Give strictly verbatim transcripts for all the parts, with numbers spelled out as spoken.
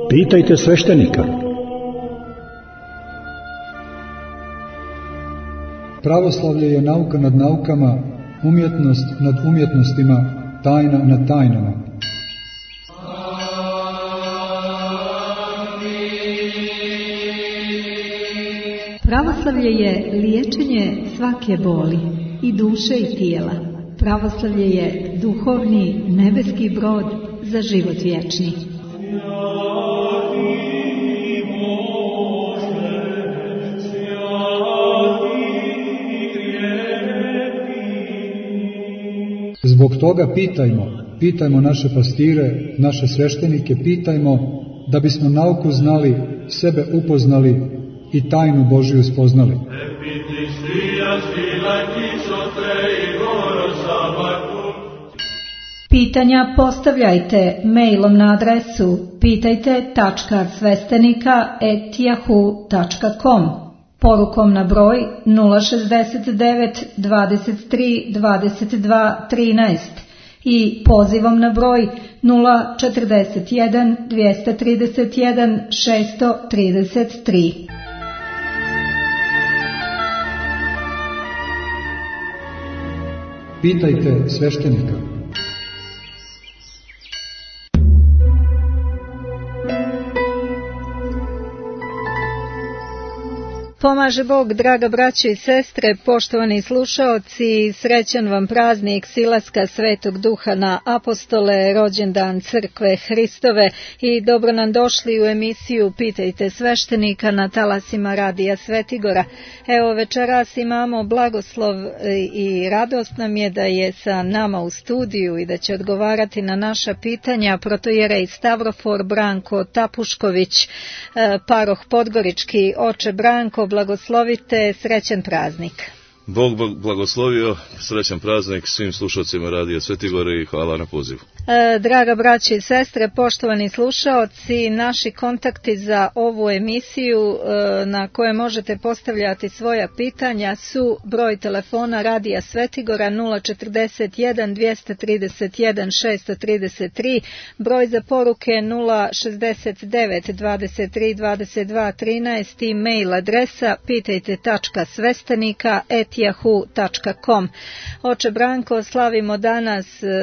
Pitajte sveštenika. Pravoslavlje je nauka nad naukama, umjetnost nad umjetnostima, tajna nad tajnama. Pravoslavlje je liječenje svake boli, i duše i tijela. Pravoslavlje je duhovni nebeski brod za život vječni. Zbog toga pitajmo, pitajmo naše pastire, naše sveštenike, pitajmo da bismo nauku znali, sebe upoznali i tajnu Božju spoznali. Pitanja postavljajte mailom na adresu pitajte tačka svestenika at yahoo tačka com, porukom na broj nula šezdeset devet dvadeset tri dvadeset dva trinaest i pozivom na broj nula četrdeset jedan dvjesto trideset jedan šesto trideset tri. Pitajte sveštenika. Pomaže Bog, draga braćo i sestre, poštovani slušaoci, srećan vam praznik silaska Svetog Duha na apostole, rođendan Crkve Hristove i dobro nam došli u emisiju Pitajte sveštenika na talasima Radija Svetigora. Evo, večeras imamo blagoslov i radost nam je da je sa nama u studiju i da će odgovarati na naša pitanja protojerej Stavrofor Branko Tapušković, paroh Podgorički. Oče Branko, blagoslovite, srećan praznik. Bog blagoslovio, srećan praznik svim slušalcima Radija Svetigora i hvala na pozivu. E, draga braće i sestre, poštovani slušaoci, naši kontakti za ovu emisiju e, na koje možete postavljati svoja pitanja su broj telefona Radija Svetigora nula četrdeset jedan dvjesto trideset jedan šesto trideset tri, broj za poruke nula šezdeset devet dvadeset tri dvadeset dva trinaest i mail adresa pitajte tačka svestenika at yahoo tačka com. Oče Branko, slavimo danas e,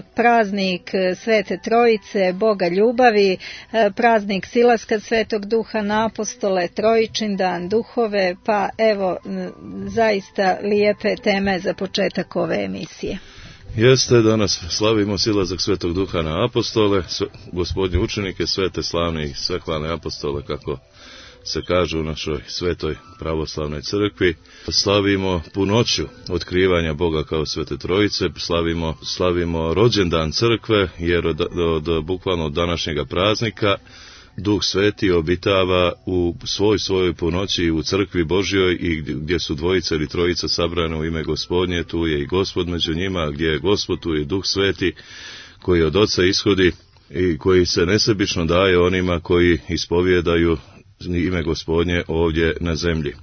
praznik Svete Trojice, Boga ljubavi, e, praznik silaska Svetog Duha na apostole, Trojičin dan duhove, pa evo m, zaista lijepe teme za početak ove emisije. Jeste, danas slavimo silazak Svetog Duha na apostole, sve, gospodnje učenike, svete slavne i svehvalne apostole, kako se kaže u našoj svetoj pravoslavnoj crkvi. Slavimo punoću otkrivanja Boga kao Svete Trojice, slavimo, slavimo rođendan crkve, jer od, od, od bukvalno od današnjega praznika Duh Sveti obitava u svoj svojoj punoći u crkvi Božjoj, i gdje su dvojica ili trojica sabrane u ime Gospodnje, tu je i Gospod među njima, gdje je Gospod, tu je Duh Sveti koji od Oca ishodi i koji se nesebično daje onima koji ispovjedaju ime Gospodnje ovdje na zemlji.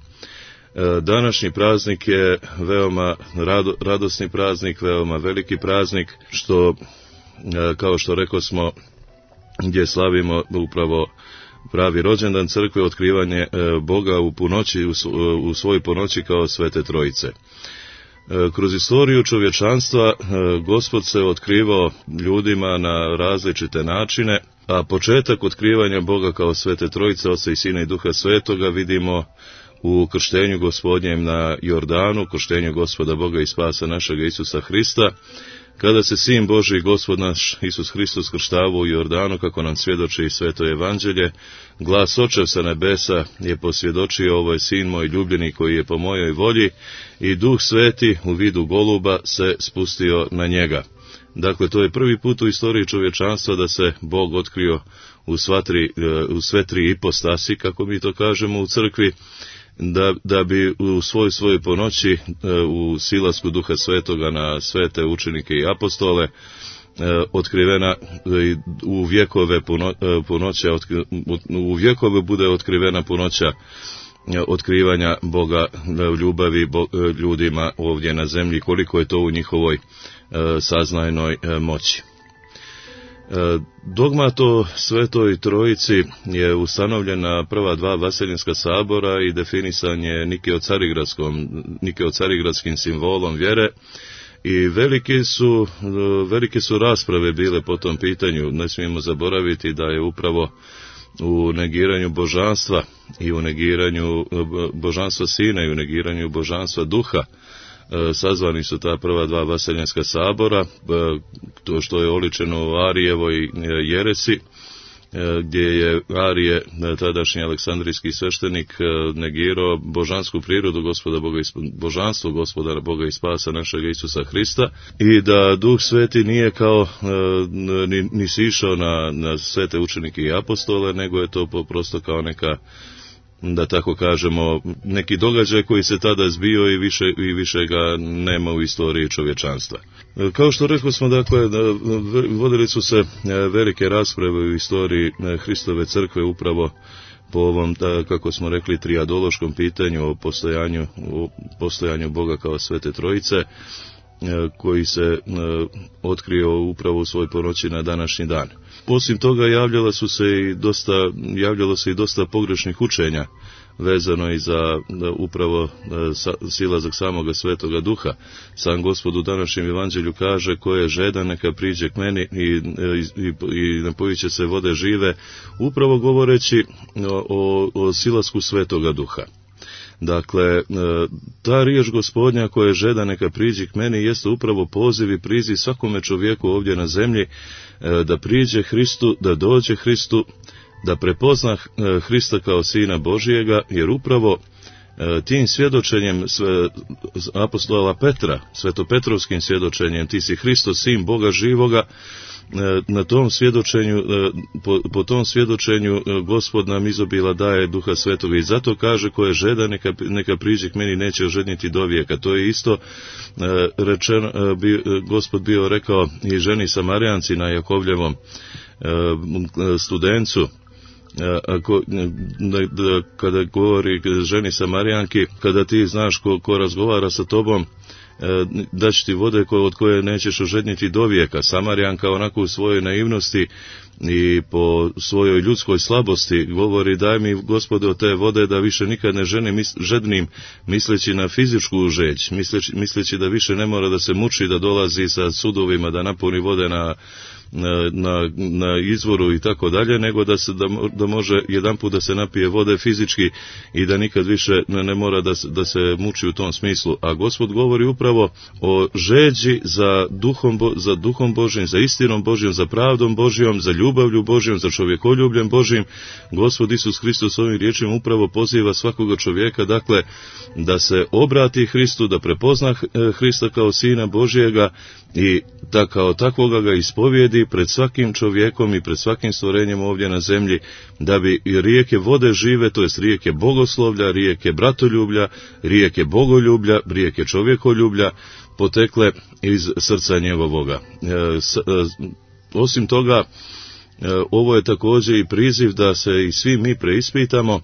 Današnji praznik je veoma rado, radosni praznik, veoma veliki praznik, što, kao što rekosmo, gdje slavimo upravo pravi rođendan crkve, otkrivanje Boga u punoći, u svojoj punoći kao Svete Trojice. Kroz istoriju čovječanstva Gospod se otkrivao ljudima na različite načine, a početak otkrivanja Boga kao Svete Trojice, Oca i Sina i Duha Svetoga, vidimo u krštenju Gospodnjem na Jordanu, krštenju Gospoda Boga i Spasa našega Isusa Hrista, kada se Sin Božji i Gospod naš Isus Hristos krštavao u Jordanu, kako nam svjedoči i Sveto Evanđelje, glas Očev sa nebesa je posvjedočio: ovo je Sin moj ljubljeni koji je po mojoj volji, i Duh Sveti u vidu goluba se spustio na njega. Dakle, to je prvi put u istoriji čovječanstva da se Bog otkrio u, sva tri, u sve tri ipostasi, kako mi to kažemo u crkvi, da, da bi u svoj svojoj ponoći, u silasku Duha Svetoga na svete učenike i apostole, otkrivena u vjekove puno, punoća, u vjekove bude otkrivena punoća otkrivanja Boga, ljubavi ljudima ovdje na zemlji, koliko je to u njihovoj saznajnoj moći. Dogmat o Svetoj Trojici je ustanovljen na prva dva Vaseljenska sabora i definisan je Nikeo-Carigradskim simbolom vjere i velike su, velike su rasprave bile po tom pitanju. Ne smijemo zaboraviti da je upravo u negiranju božanstva i u negiranju božanstva Sina i u negiranju božanstva Duha sazvani su ta prva dva Vaseljenska sabora, to što je oličeno u Arijevoj jeresi, gdje je Arije, tadašnji aleksandrijski sveštenik, negirao božansku prirodu Gospoda Boga, božanstvo Gospoda Boga i spasa našega Isusa Hrista, i da Duh Sveti nije kao ni, ni sišao na, na svete učenike i apostole, nego je to prosto kao neka, da tako kažemo, neki događaj koji se tada zbio i više, i više ga nema u istoriji čovječanstva. Kao što rekli smo, dakle, vodili su se velike rasprave u istoriji Hristove crkve upravo po ovom, kako smo rekli, trijadološkom pitanju o postojanju, o postojanju Boga kao Svete Trojice, koji se otkrio upravo u svoj ponoći na današnji dan. Osim toga javljala su se i dosta, javljalo se i dosta pogrešnih učenja vezano i za upravo silazak samoga Svetoga Duha. Sam Gospod u današnjem evanđelju kaže: ko je žedan neka priđe k meni i, i, i napojit će se vode žive, upravo govoreći o, o silasku Svetoga Duha. Dakle, ta riječ Gospodnja koja je žedan neka priđi k meni jeste upravo poziv i priziv svakome čovjeku ovdje na zemlji da priđe Hristu, da dođe Hristu, da prepozna Hrista kao Sina Božijega, jer upravo tim svjedočenjem apostola Petra, svetopetrovskim svjedočenjem, ti si Hristo, Sin Boga živoga, na tom svjedočenju, po, po tom svjedočenju Gospod nam izobila daje Duha Svetoga i zato kaže: ko je žedan neka, neka priđe k meni, neće ožedniti do vijeka. To je isto rečeno, bi, Gospod bio rekao i ženi Samarijanci na Jakovljevom studencu, ako, da, da, kada govori ženi Samarijanki: kada ti znaš ko, ko razgovara sa tobom, da će ti vode od koje nećeš ožedniti do vijeka. Samarijanka onako u svojoj naivnosti i po svojoj ljudskoj slabosti govori: daj mi, Gospode, od te vode da više nikad ne žene žednim, misleći na fizičku žeć, misleći, misleći da više ne mora da se muči, da dolazi sa sudovima da napuni vode na Na, na, na izvoru i tako dalje, nego da se da, da može jedanput da se napije vode fizički i da nikad više ne, ne mora da, da se muči u tom smislu. A Gospod govori upravo o žeđi za duhom, za duhom Božjim, za istinom Božjom, za pravdom Božjom, za ljubavlju Božjom, za čovjekoljubljem Božjim. Gospod Isus Hristos ovim riječima upravo poziva svakoga čovjeka, dakle, da se obrati Hristu, da prepozna Hrista kao Sina Božjega i da kao takvoga ga ispovijedi pred svakim čovjekom i pred svakim stvorenjem ovdje na zemlji, da bi rijeke vode žive, to jest rijeke bogoslovlja, rijeke bratoljublja, rijeke bogoljublja, rijeke čovjekoljublja potekle iz srca njegovoga. E, s, e, osim toga, e, ovo je također i priziv da se i svi mi preispitamo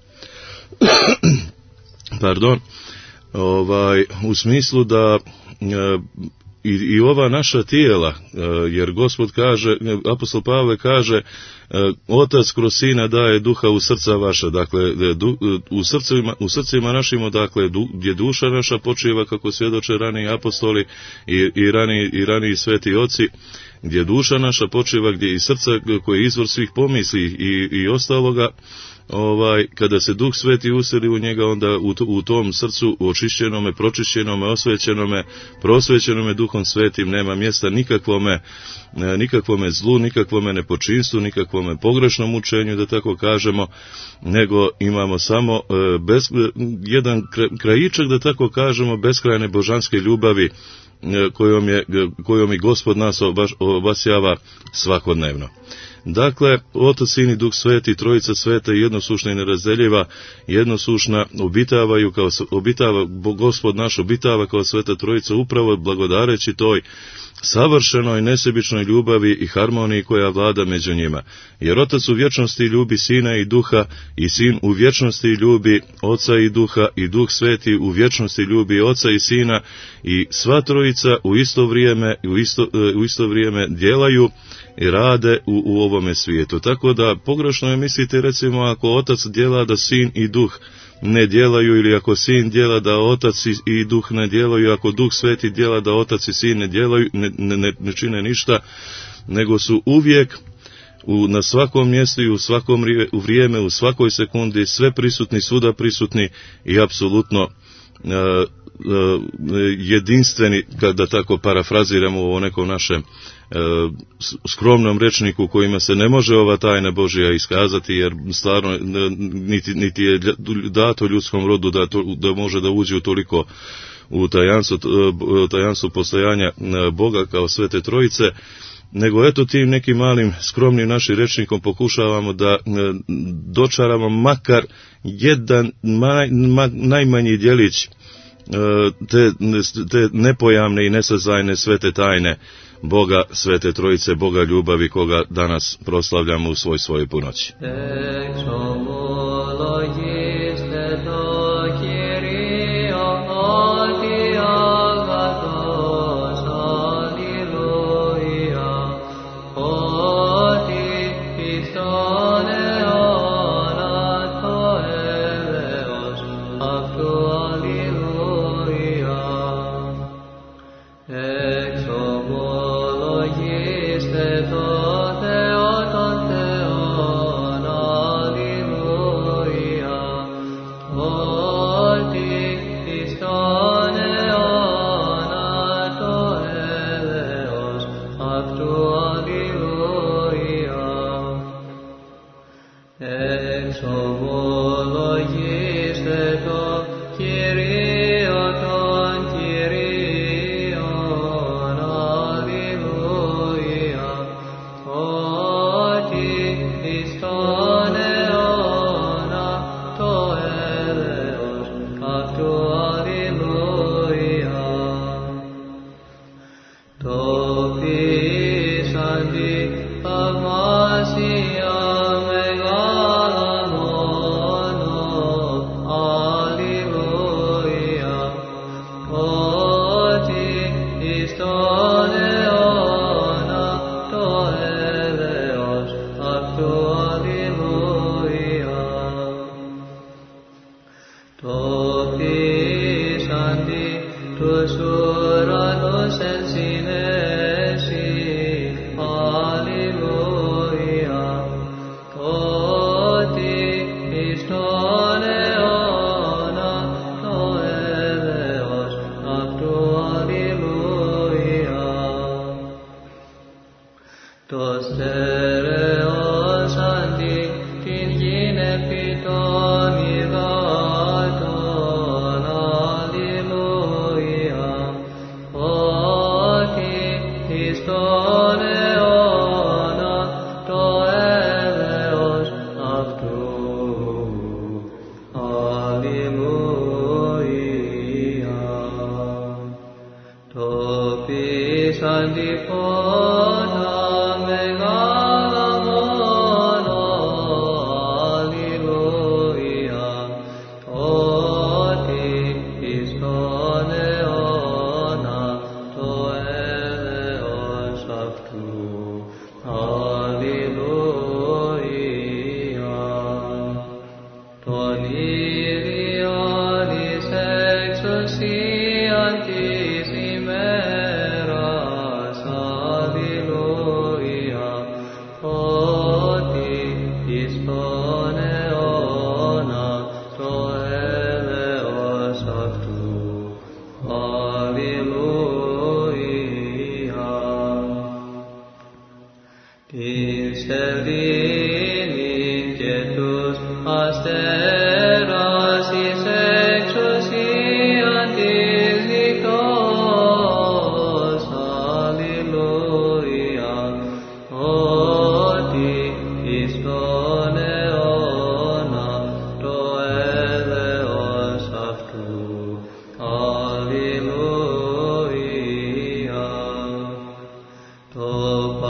pardon, ovaj, u smislu da e, I, i ova naša tijela, jer Gospod kaže, apostol Pavle kaže: Otac kroz Sina daje duha u srca vaša, dakle u srcima, u srcima našim, dakle gdje duša naša počiva, kako svjedoče raniji apostoli i, i raniji i raniji sveti oci, gdje duša naša počiva, gdje i srca koje je izvor svih pomisli i, i ostaloga, ovaj, kada se Duh Sveti useli u njega, onda u, u tom srcu očišćenome, pročišćenome, osvećenome, prosvećenome Duhom Svetim nema mjesta nikakvome, nikakvome zlu, nikakvome nepočinstvu, nikakvome pogrešnom učenju, da tako kažemo, nego imamo samo bez, jedan krajičak, da tako kažemo, beskrajne božanske ljubavi kojom je, kojom i Gospod nas obasjava svakodnevno. Dakle, Otac, Sin i Duh Sveti, Trojica Sveta i jednosušna i nerazdeljiva, jednosušna obitavaju kao obitava, Gospod naš obitava kao Sveta Trojica, upravo blagodareći toj savršenoj nesebičnoj ljubavi i harmoniji koja vlada među njima. Jer Otac u vječnosti ljubi Sina i Duha, i Sin u vječnosti ljubi Oca i Duha, i Duh Sveti u vječnosti ljubi Oca i Sina, i sva trojica u isto vrijeme, u isto, u isto vrijeme djelaju i rade u, u ovome svijetu. Tako da pogrešno je misliti, recimo, ako Otac djela da Sin i Duh ne djelaju, ili ako Sin djela da Otac i Duh ne djelaju, ako Duh Sveti djela da Otac i Sin ne djelaju, ne, ne, ne čine ništa, nego su uvijek u, na svakom mjestu i u svakom u vrijeme, u svakoj sekundi, sve prisutni, svuda prisutni i apsolutno uh, uh, jedinstveni, kada tako parafraziramo u nekom našem uh, skromnom rečniku kojima se ne može ova tajna Božja iskazati, jer stvarno niti, niti je dato ljudskom rodu da, to, da može da uđe u toliko u tajanstvo, tajanstvo postojanja Boga kao Svete Trojice, nego eto tim nekim malim skromnim našim rečnikom pokušavamo da dočaramo makar jedan maj, ma, najmanji djelić te, te nepojamne i nesazajne svete tajne Boga, Svete Trojice, Boga ljubavi, koga danas proslavljamo u svoj svojoj punoći.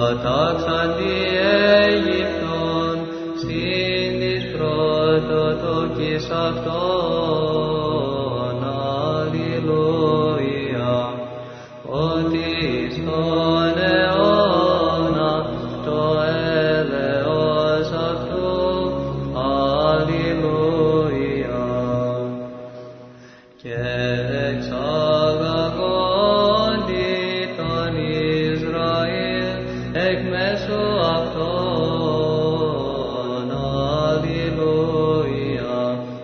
κατάξαν τη Αίγυπτον, συν της πρωτοτοκής αυτών, αλληλούια, ότι στον αιώνα το έλεος αυτού, αλληλούια. Και εξαγαγόντι τον Ισραήλ εκ μέσου αυτών, αλληλούια,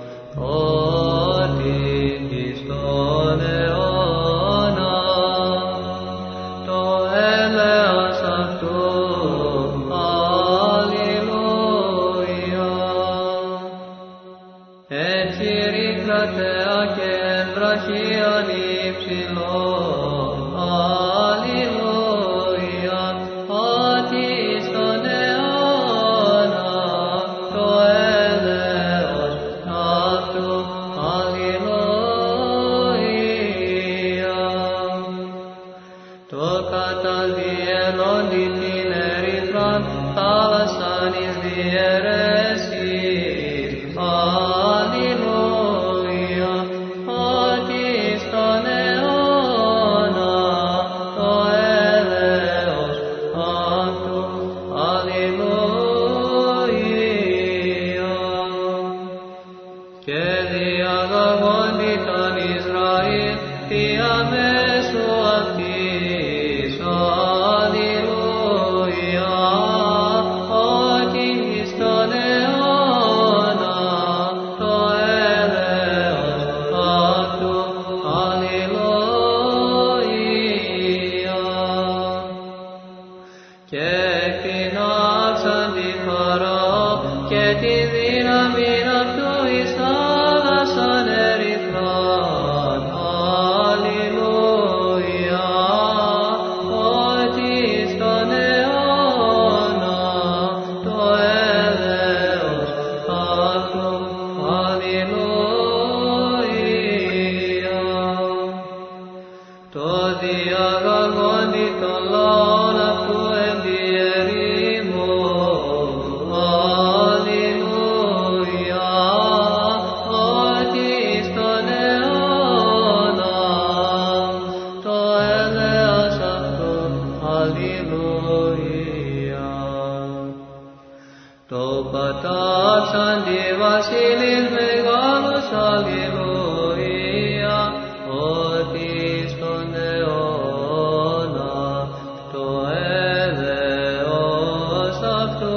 ότι εις τον αιώνα το έλεος αυτού, αλληλούια. Εν χειρή κρατέα και εν βραχίαν υψηλών, αλληλούια, ότι στον αιώνα το έλεος αυτού, αλληλούια. Το καταδιελώνει την ερυθράν θάλασσαν εις διαιρέσεις, αλληλούια, ότι στον αιώνα το έλεος αυτού, αλληλούια. Και διαγαγόντι τον Ισραήλ διαμέσου αυτής, αλληλούια, ότι στον αιώνα το έλεος αυτού, αλληλούια. Και εκτινάξαν τη Φαραώ και τη δύναμη αυτού εις θάλασσαν ερυθράν, αλληλούια, ότι στον αιώνα το έλεος αυτού, αλληλούια. Το διαγαγόντι των λαών αυτού εν τη ερήμου, αλληλούια, ότι στον αιώνα το έλεος αυτού, αλληλούια. Το πατάξαν τη βασιλείς μεγάλους, αλληλούια, ότι στον αιώνα το έλεος αυτού,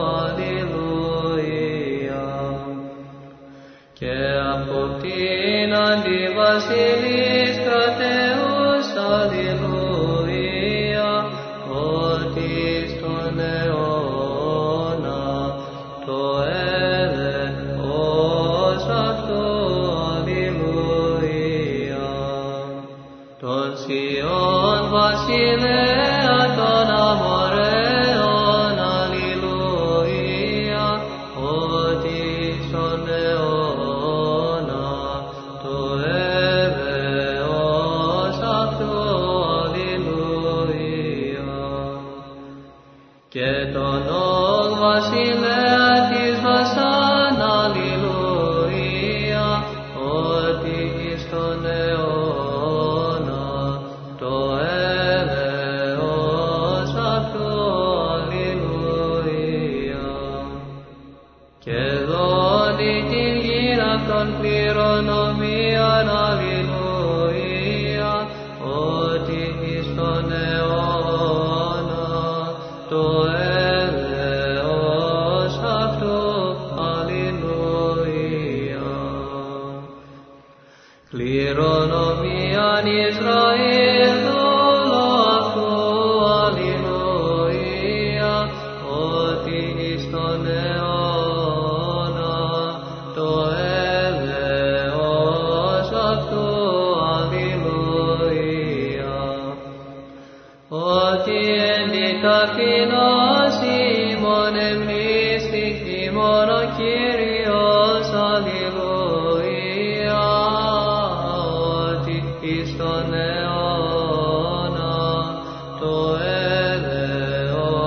αλληλούια. Και αποτείναν τη βασιλείς κρατεούς, αλληλούια, ότι στον αιώνα το έλεος αυτού, αλληλούια. Τον Σιών βασιλέα των Αμοραίων, αλληλούια, ότι στον αιώνα το έλεος αυτού, αλληλούια. Και τον Ог βασιλέα της Βασάν, αλληλούια, ότι στον αιώνα το έλεος αυτού, αλληλούια. Και δόνει την γην αυτών κληρονομίαν, αλληλούια, ότι στον αιώνα το έλεος αυτού, αλληλούια. Κληρονομίαν Ισραήλ δόλο αυτού, αλληλούια, ότι στον αιώνα το έλεος αυτού, αλληλούια. Ότι εν τη ταπεινός ημών εμνήστηκε ημών ο Κύριος, αλληλούια, ότι εις τον αιώνα το έλεος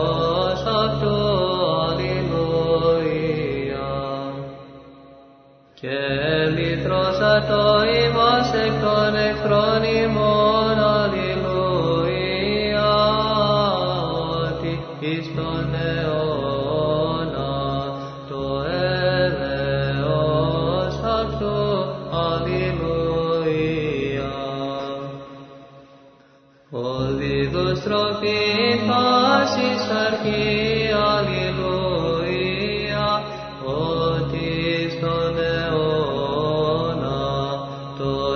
to imase kone kronimon, aleluja, ti istone ona, to eleos acto, aleluja. Olvidus trofi fasis archi, aleluja, otis tone ona, to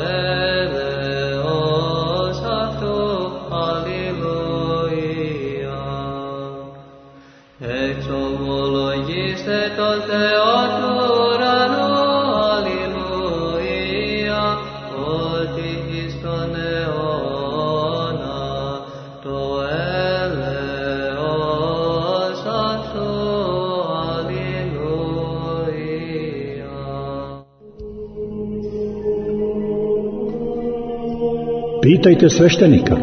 eleos acto, aleluja. Exomologiste to theoturano, aleluja, otis tone ona, to eleos acto, aleluja. Pitajte sveštenika.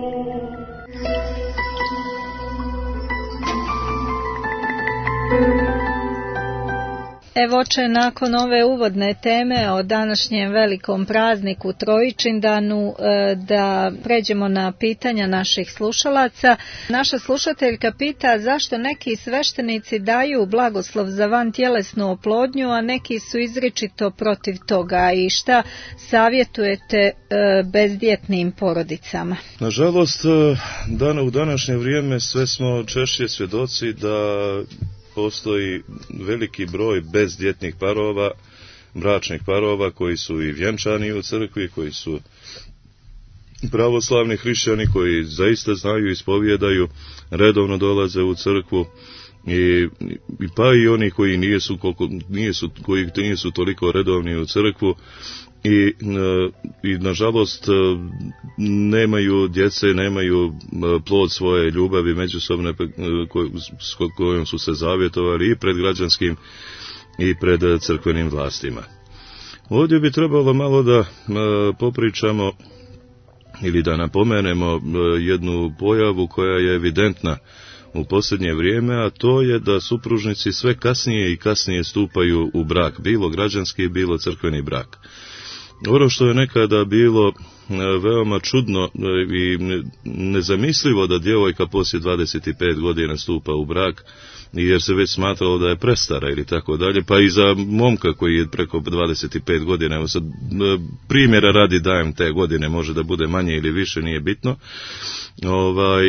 Evo oče, nakon ove uvodne teme o današnjem velikom prazniku Trojičindanu, da pređemo na pitanja naših slušalaca. Naša slušateljka pita zašto neki sveštenici daju blagoslov za vantjelesnu oplodnju, a neki su izričito protiv toga, i šta savjetujete bezdjetnim porodicama? Nažalost, dana u današnje vrijeme sve smo češće svjedoci da postoji veliki broj bezdjetnih parova, bračnih parova koji su i vjenčani u crkvi, koji su pravoslavni hrišćani, koji zaista znaju i ispovjedaju, redovno dolaze u crkvu, i, i pa i oni koji nijesu, koliko, nijesu, koji nijesu toliko redovni u crkvu, i, i nažalost nemaju djece, nemaju plod svoje ljubavi međusobne s kojom su se zavjetovali i pred građanskim i pred crkvenim vlastima. Ovdje bi trebalo malo da popričamo ili da napomenemo jednu pojavu koja je evidentna u posljednje vrijeme, a to je da supružnici sve kasnije i kasnije stupaju u brak, bilo građanski, bilo crkveni brak. Ono što je nekada bilo veoma čudno i nezamislivo da djevojka poslije dvadeset pet godina stupa u brak, jer se već smatralo da je prestara ili tako dalje, pa i za momka koji je preko dvadeset pet godina, evo sad primjera radi dajem te godine, može da bude manje ili više, nije bitno, ovaj,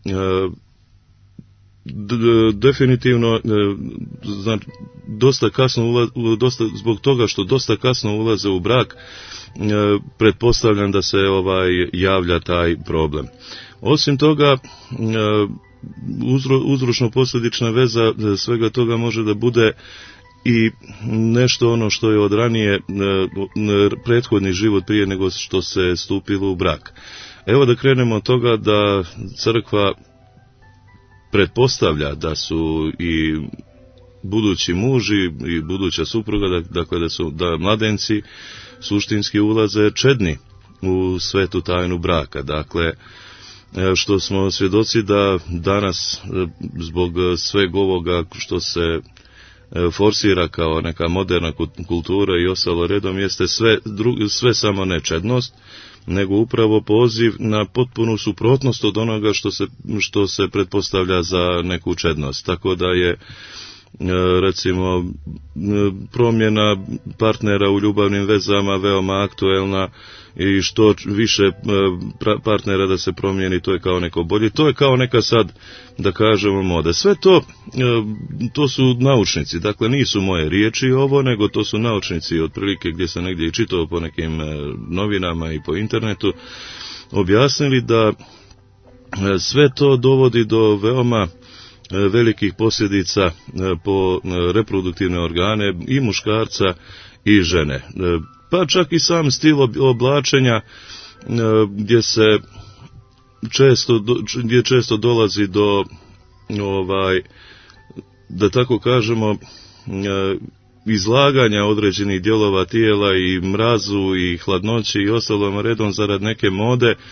definitivno znači, dosta kasno ulaze, dosta, zbog toga što dosta kasno ulaze u brak, pretpostavljam da se ovaj javlja taj problem. Osim toga, uzro, uzročno-posljedična veza svega toga može da bude i nešto ono što je od ranije prethodni život prije nego što se stupilo u brak. Evo da krenemo od toga da crkva pretpostavlja da su i budući muži i buduća supruga, dakle da su da mladenci suštinski ulaze čedni u svetu tajnu braka. Dakle, što smo svjedoci da danas zbog sveg ovoga što se forsira kao neka moderna kultura i ostalo redom, jeste sve, sve samo ne čednost, nego upravo poziv na potpunu suprotnost od onoga što se, što se pretpostavlja za neku čednost. Tako da je, recimo, promjena partnera u ljubavnim vezama veoma aktuelna, i što više partnera da se promijeni, to je kao neko bolje. To je kao neka sad, da kažemo, moda. Sve to, to su naučnici, dakle nisu moje riječi ovo, nego to su naučnici otprilike gdje sam negdje i čitao po nekim novinama i po internetu, objasnili da sve to dovodi do veoma velikih posljedica po reproduktivne organe i muškarca i žene. Pa čak i sam stil oblačenja, gdje se često, gdje često dolazi do, ovaj, da tako kažemo, izlaganja određenih dijelova tijela i mrazu i hladnoći i ostalom redom zarad neke mode,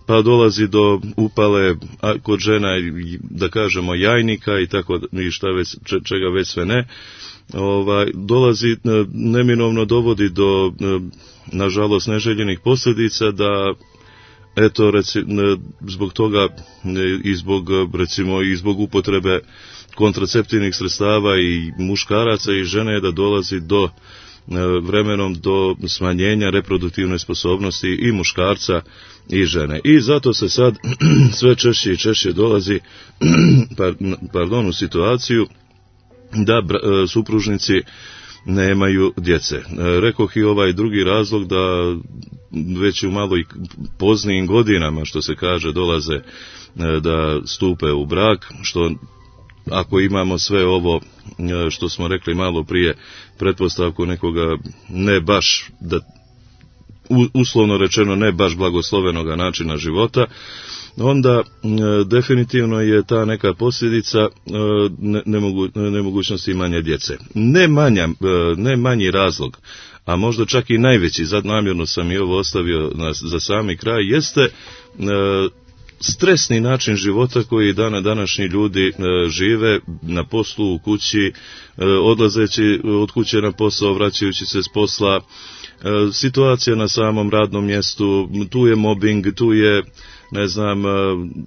pa dolazi do upale kod žena, da kažemo jajnika i tako i šta već, čega već sve ne. Ovaj, dolazi, neminovno dovodi do, nažalost, neželjenih posljedica da eto, reci, zbog toga i zbog, recimo, i zbog upotrebe kontraceptivnih sredstava i muškaraca i žene da dolazi do vremenom do smanjenja reproduktivne sposobnosti i muškarca i žene. I zato se sad sve češće i češće dolazi pardon, u situaciju da supružnici nemaju djece. Rekoh i ovaj drugi razlog da već u malo i poznijim godinama, što se kaže, dolaze da stupe u brak, što ako imamo sve ovo što smo rekli malo prije, pretpostavku nekoga ne baš, da, uslovno rečeno, ne baš blagoslovenoga načina života, onda e, definitivno je ta neka posljedica e, ne, nemogu, nemogućnosti imanja djece. Ne, manja, e, ne manji razlog, a možda čak i najveći, sad namjerno sam i ovo ostavio na, za sami kraj, jeste e, stresni način života koji dana današnji ljudi e, žive na poslu, u kući, e, odlazeći od kuće na posao, vraćajući se s posla, e, situacija na samom radnom mjestu, tu je mobbing, tu je, ne znam, e,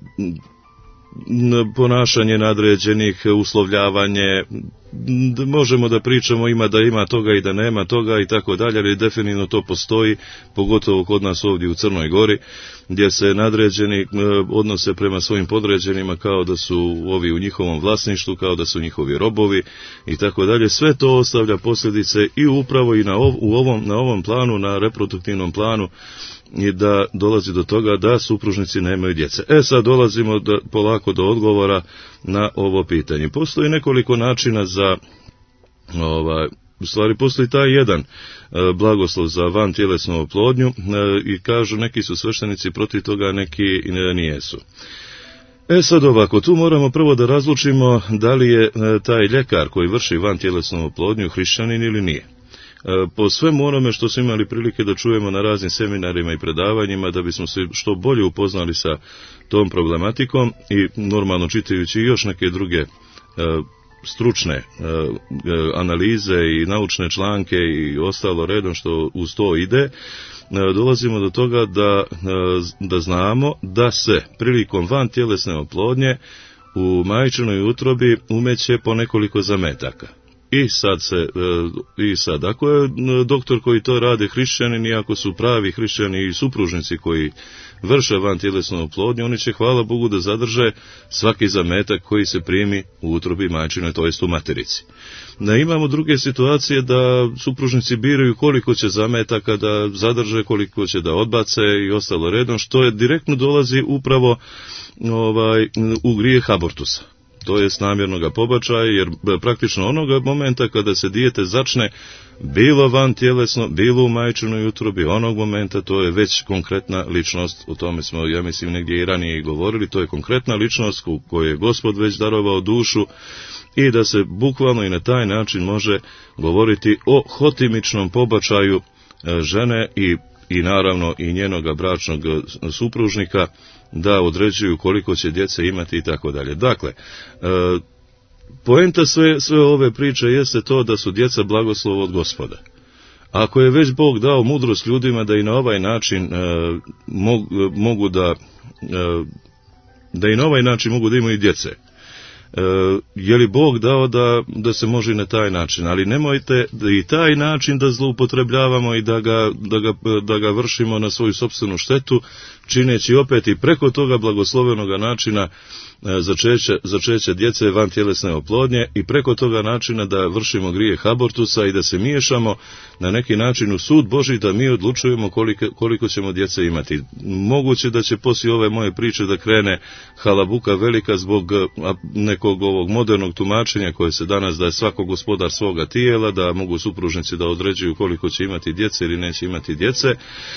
ponašanje nadređenih, uslovljavanje, možemo da pričamo ima da ima toga i da nema toga i tako dalje, ali definitivno to postoji, pogotovo kod nas ovdje u Crnoj Gori, gdje se nadređeni odnose prema svojim podređenima kao da su ovi u njihovom vlasništvu, kao da su njihovi robovi i tako dalje. Sve to ostavlja posljedice i upravo i na, ov, u ovom, na ovom planu, na reproduktivnom planu, i da dolazi do toga da supružnici nemaju djece. E sad dolazimo do, polako do odgovora na ovo pitanje. Postoji nekoliko načina za, ovaj, u stvari postoji taj jedan e, blagoslov za vantjelesnu oplodnju e, i kažu neki su sveštenici protiv toga, neki ne, nijesu. E sad ovako, tu moramo prvo da razlučimo da li je e, taj ljekar koji vrši vantjelesnu oplodnju hrišćanin ili nije. Po svemu onome što smo imali prilike da čujemo na raznim seminarima i predavanjima, da bismo se što bolje upoznali sa tom problematikom i normalno čitajući još neke druge e, stručne e, analize i naučne članke i ostalo redom što uz to ide, e, dolazimo do toga da, e, da znamo da se prilikom vantjelesne oplodnje u majčinoj utrobi umeće po nekoliko zametaka. I sad se, i sad, ako je doktor koji to rade hrišćanin i ako su pravi hrišćani i supružnici koji vrše vantjelesnu oplodnju, oni će, hvala Bogu, da zadrže svaki zametak koji se primi u utrobi majčinoj, to jest u materici. Da imamo druge situacije da supružnici biraju koliko će zametaka da zadrže, koliko će da odbace i ostalo redom, što je direktno dolazi upravo ovaj, u grijeh abortusa. To je namjernoga pobačaja, jer praktično onoga momenta kada se dijete začne bilo van tjelesno, bilo u majčinoj utrobi, onog momenta to je već konkretna ličnost, o tome smo, ja mislim, negdje i ranije i govorili, to je konkretna ličnost u kojoj je Gospod već darovao dušu i da se bukvalno i na taj način može govoriti o hotimičnom pobačaju žene i, i naravno i njenoga bračnog supružnika, da određuju koliko će djece imati i tako dalje. Dakle, e, poenta sve, sve ove priče jeste to da su djeca blagoslov od Gospoda. Ako je već Bog dao mudrost ljudima da i na ovaj način e, mog, mogu da e, da i na ovaj način mogu da imaju djece, E, je li Bog dao da, da se može i na taj način, ali nemojte da i taj način da zloupotrebljavamo i da ga, da ga, da ga vršimo na svoju sopstvenu štetu, čineći opet i preko toga blagoslovenoga načina začeća, začeća djece van tjelesne oplodnje i preko toga načina da vršimo grijeh abortusa i da se miješamo na neki način u sud Božji, da mi odlučujemo koliko, koliko ćemo djece imati. Moguće da će poslije ove moje priče da krene halabuka velika zbog nekog ovog modernog tumačenja koje se danas da je svako gospodar svoga tijela, da mogu supružnici da određuju koliko će imati djece ili neće imati djece,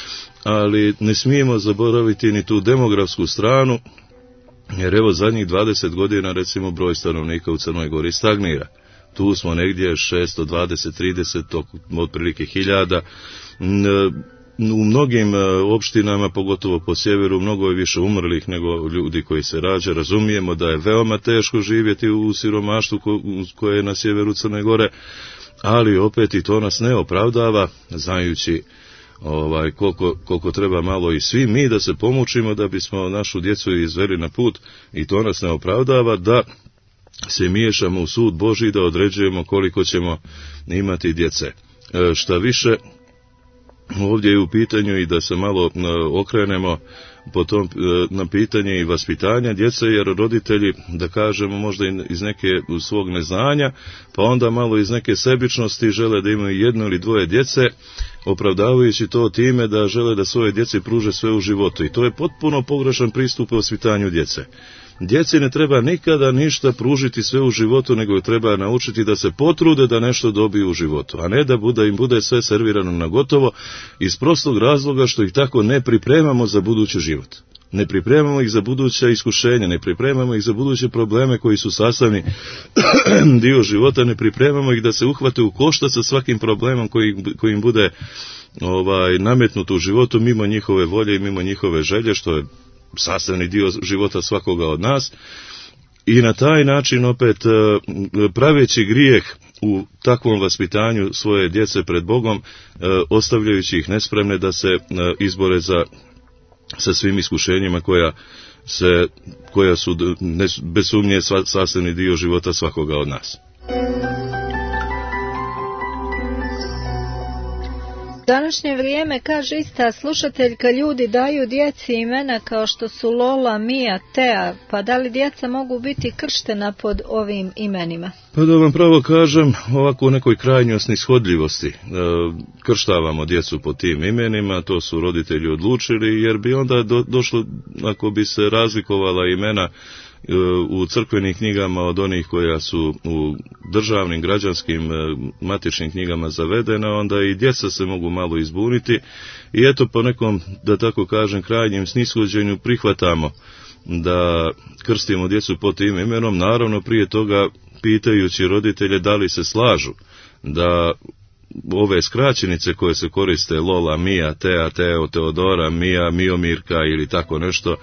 ali ne smijemo zaboraviti ni tu demografsku stranu, jer evo zadnjih dvadeset godina recimo broj stanovnika u Crnoj Gori stagnira. Tu smo negdje šesto dvadeset trideset otprilike hiljada. u mnogim opštinama, pogotovo po sjeveru, mnogo je više umrlih nego ljudi koji se rađa. Razumijemo da je veoma teško živjeti u siromaštvu koje je na sjeveru Crne Gore, ali opet i to nas ne opravdava, znajući ovaj, koliko, koliko treba malo i svi mi da se pomučimo da bismo našu djecu izveli na put, i to nas ne opravdava da se miješamo u sud Božji, da određujemo koliko ćemo imati djece. E, šta više, ovdje je u pitanju i da se malo okrenemo po tom, na pitanje i vaspitanja djece, jer roditelji, da kažemo, možda iz neke svog neznanja, pa onda malo iz neke sebičnosti žele da imaju jedno ili dvoje djece, opravdavajući to time da žele da svoje djeci pruže sve u životu. I to je potpuno pogrešan pristup u vaspitanju djece. Djeci ne treba nikada ništa pružiti sve u životu, nego treba naučiti da se potrude da nešto dobiju u životu, a ne da bude, im bude sve servirano na gotovo, iz prostog razloga što ih tako ne pripremamo za budući život. Ne pripremamo ih za buduća iskušenja, ne pripremamo ih za buduće probleme koji su sastavni dio života, ne pripremamo ih da se uhvate u koštac sa svakim problemom koji, koji im bude ovaj, nametnut u životu mimo njihove volje i mimo njihove želje, što je sastavni dio života svakoga od nas. I na taj način opet praveći grijeh u takvom vaspitanju svoje djece pred Bogom, ostavljajući ih nespremne da se izbore za, sa svim iskušenjima koja, se, koja su bez sumnje sastavni dio života svakoga od nas. Današnje vrijeme, kaže ista slušateljka, ljudi daju djeci imena kao što su Lola, Mija, Tea, pa da li djeca mogu biti krštena pod ovim imenima? Pa da vam pravo kažem, ovako u nekoj krajnjoj snishodljivosti krštavamo djecu pod tim imenima, to su roditelji odlučili, jer bi onda do, došlo, ako bi se razlikovala imena u crkvenim knjigama od onih koja su u državnim, građanskim, matičnim knjigama zavedena, onda i djeca se mogu malo izbuniti i eto po nekom, da tako kažem, krajnjem snishođenju prihvatamo da krstimo djecu pod tim imenom, naravno prije toga pitajući roditelje da li se slažu da ove skraćenice koje se koriste, Lola, Mija, Tea, Teo, Teodora, Mija, Miomirka ili tako nešto,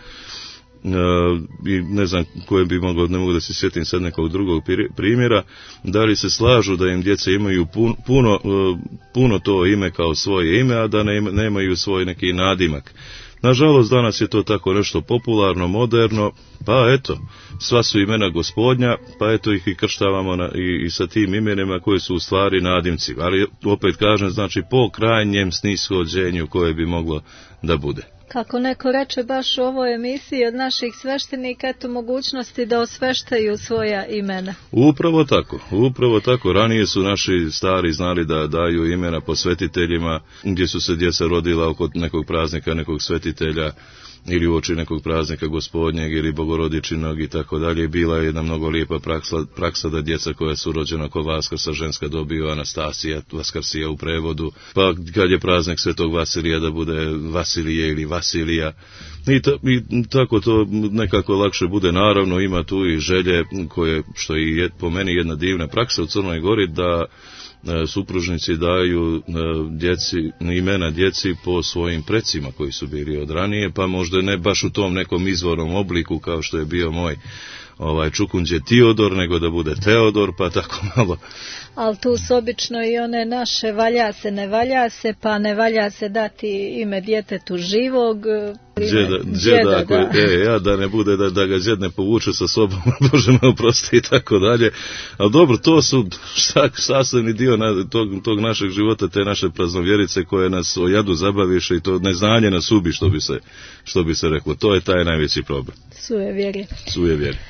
i ne znam koje bi mogao, ne mogu da se sjetim sad nekog drugog primjera, da li se slažu da im djeca imaju puno, puno to ime kao svoje ime, a da ne nemaju svoj neki nadimak. Nažalost, danas je to tako nešto popularno, moderno, pa eto, sva su imena Gospodnja, pa eto ih i krštavamo na, i, i sa tim imenima koje su u stvari nadimci. Ali opet kažem, znači po krajnjem snishođenju koje bi moglo da bude. Kako neko reče baš u ovoj emisiji od naših sveštenika, eto mogućnosti da osveštaju svoja imena. Upravo tako, upravo tako. Ranije su naši stari znali da daju imena posvetiteljima, gdje su se djeca rodila oko nekog praznika, nekog svetitelja, ili uoči nekog praznika Gospodnjeg ili Bogorodičinog i tako dalje. Bila je jedna mnogo lijepa praksa, praksa da djeca koja su rođena oko Vaskrsa ženska dobiju Anastasija, Vaskarsija u prevodu, pa kad je praznik Svetog Vasilija da bude Vasilije ili Vasilija. I, ta, i tako to nekako lakše bude. Naravno ima tu i želje koje, što je po meni jedna divna praksa u Crnoj Gori, da supružnici daju djeci, imena djeci po svojim precima koji su bili od ranije, pa možda ne baš u tom nekom izvornom obliku kao što je bio moj ovaj Čukunđe Tiodor, nego da bude Teodor, pa tako malo. Ali tu su obično i one naše valja se, ne valja se, pa ne valja se dati ime djetetu živog. Džeda, džeda, ako je, e, ja, da ne bude da, da ga džed ne povuče sa sobom, Bože me oprosti i tako dalje. Ali dobro, to su sastavni dio na, tog, tog našeg života, te naše praznovjerice koje nas o jadu zabaviše i to neznanje nas ubi, što bi se, što bi se reklo. To je taj najveći problem. Sujevjerje. Sujevjerje.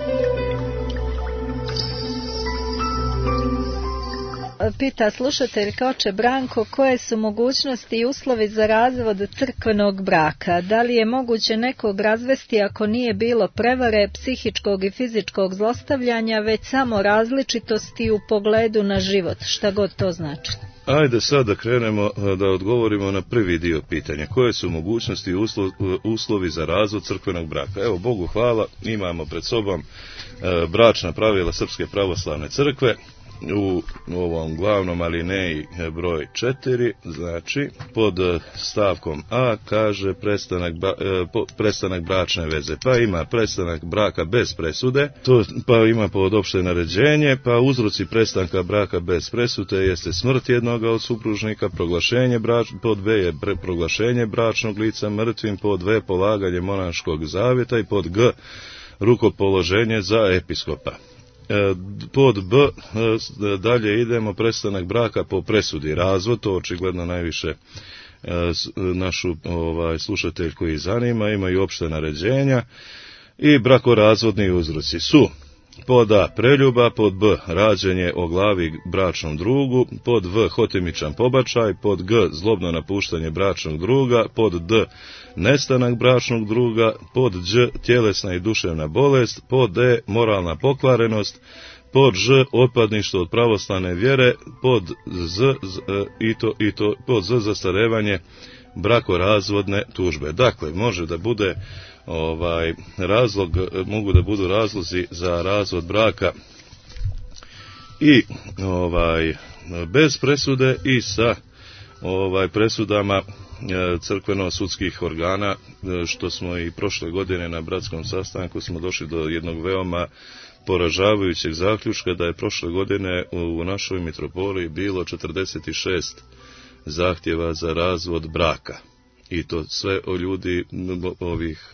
Pita slušateljka oče Branko, koje su mogućnosti i uslovi za razvod crkvenog braka? Da li je moguće nekog razvesti ako nije bilo prevare, psihičkog i fizičkog zlostavljanja, već samo različitosti u pogledu na život, šta god to znači? Ajde sad da krenemo da odgovorimo na prvi dio pitanja. Koje su mogućnosti i uslovi za razvod crkvenog braka? Evo, Bogu hvala, imamo pred sobom bračna pravila Srpske pravoslavne crkve, u ovom glavnom alineji broj četiri, znači pod stavkom A kaže prestanak, prestanak bračne veze, pa ima prestanak braka bez presude, to, pa ima pod opšte naređenje, pa uzroci prestanka braka bez presude jeste smrt jednoga od supružnika, proglašenje brač, pod B je proglašenje bračnog lica mrtvim, pod V polaganje monaškog zavjeta i pod G rukopoloženje za episkopa. Pod B dalje idemo prestanak braka po presudi, razvod, to očigledno najviše našu ovaj, slušatelj koji zanima, imaju opšte naređenja i brakorazvodni uzroci su pod A preljuba, pod B rađenje o glavi bračnom drugu, pod V hotimičan pobačaj, pod G zlobno napuštanje bračnog druga, pod D nestanak bračnog druga, pod Đ tjelesna i duševna bolest, pod D moralna pokvarenost, pod Ž otpadništvo od pravoslavne vjere, pod Z, z, i to, i to, pod Z zastarevanje brakorazvodne tužbe. Dakle, može da bude ovaj razlog, mogu da budu razlozi za razvod braka i ovaj bez presude i sa ovaj presudama crkveno-sudskih organa, što smo i prošle godine na bratskom sastanku smo došli do jednog veoma poražavajućeg zaključka da je prošle godine u našoj mitropoliji bilo četrdeset šest zahtjeva za razvod braka. I to sve o ljudi ovih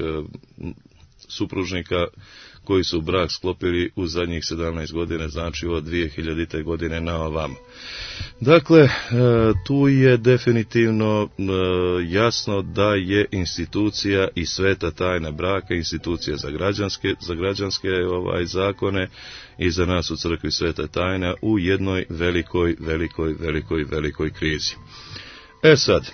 supružnika koji su brak sklopili u zadnjih sedamnaest godina, znači od dvije hiljadite godine na ovamo. Dakle, tu je definitivno jasno da je institucija i sveta tajna braka, institucija za građanske, za građanske ovaj zakone i za nas u crkvi sveta tajna u jednoj velikoj, velikoj, velikoj, velikoj krizi. E sad,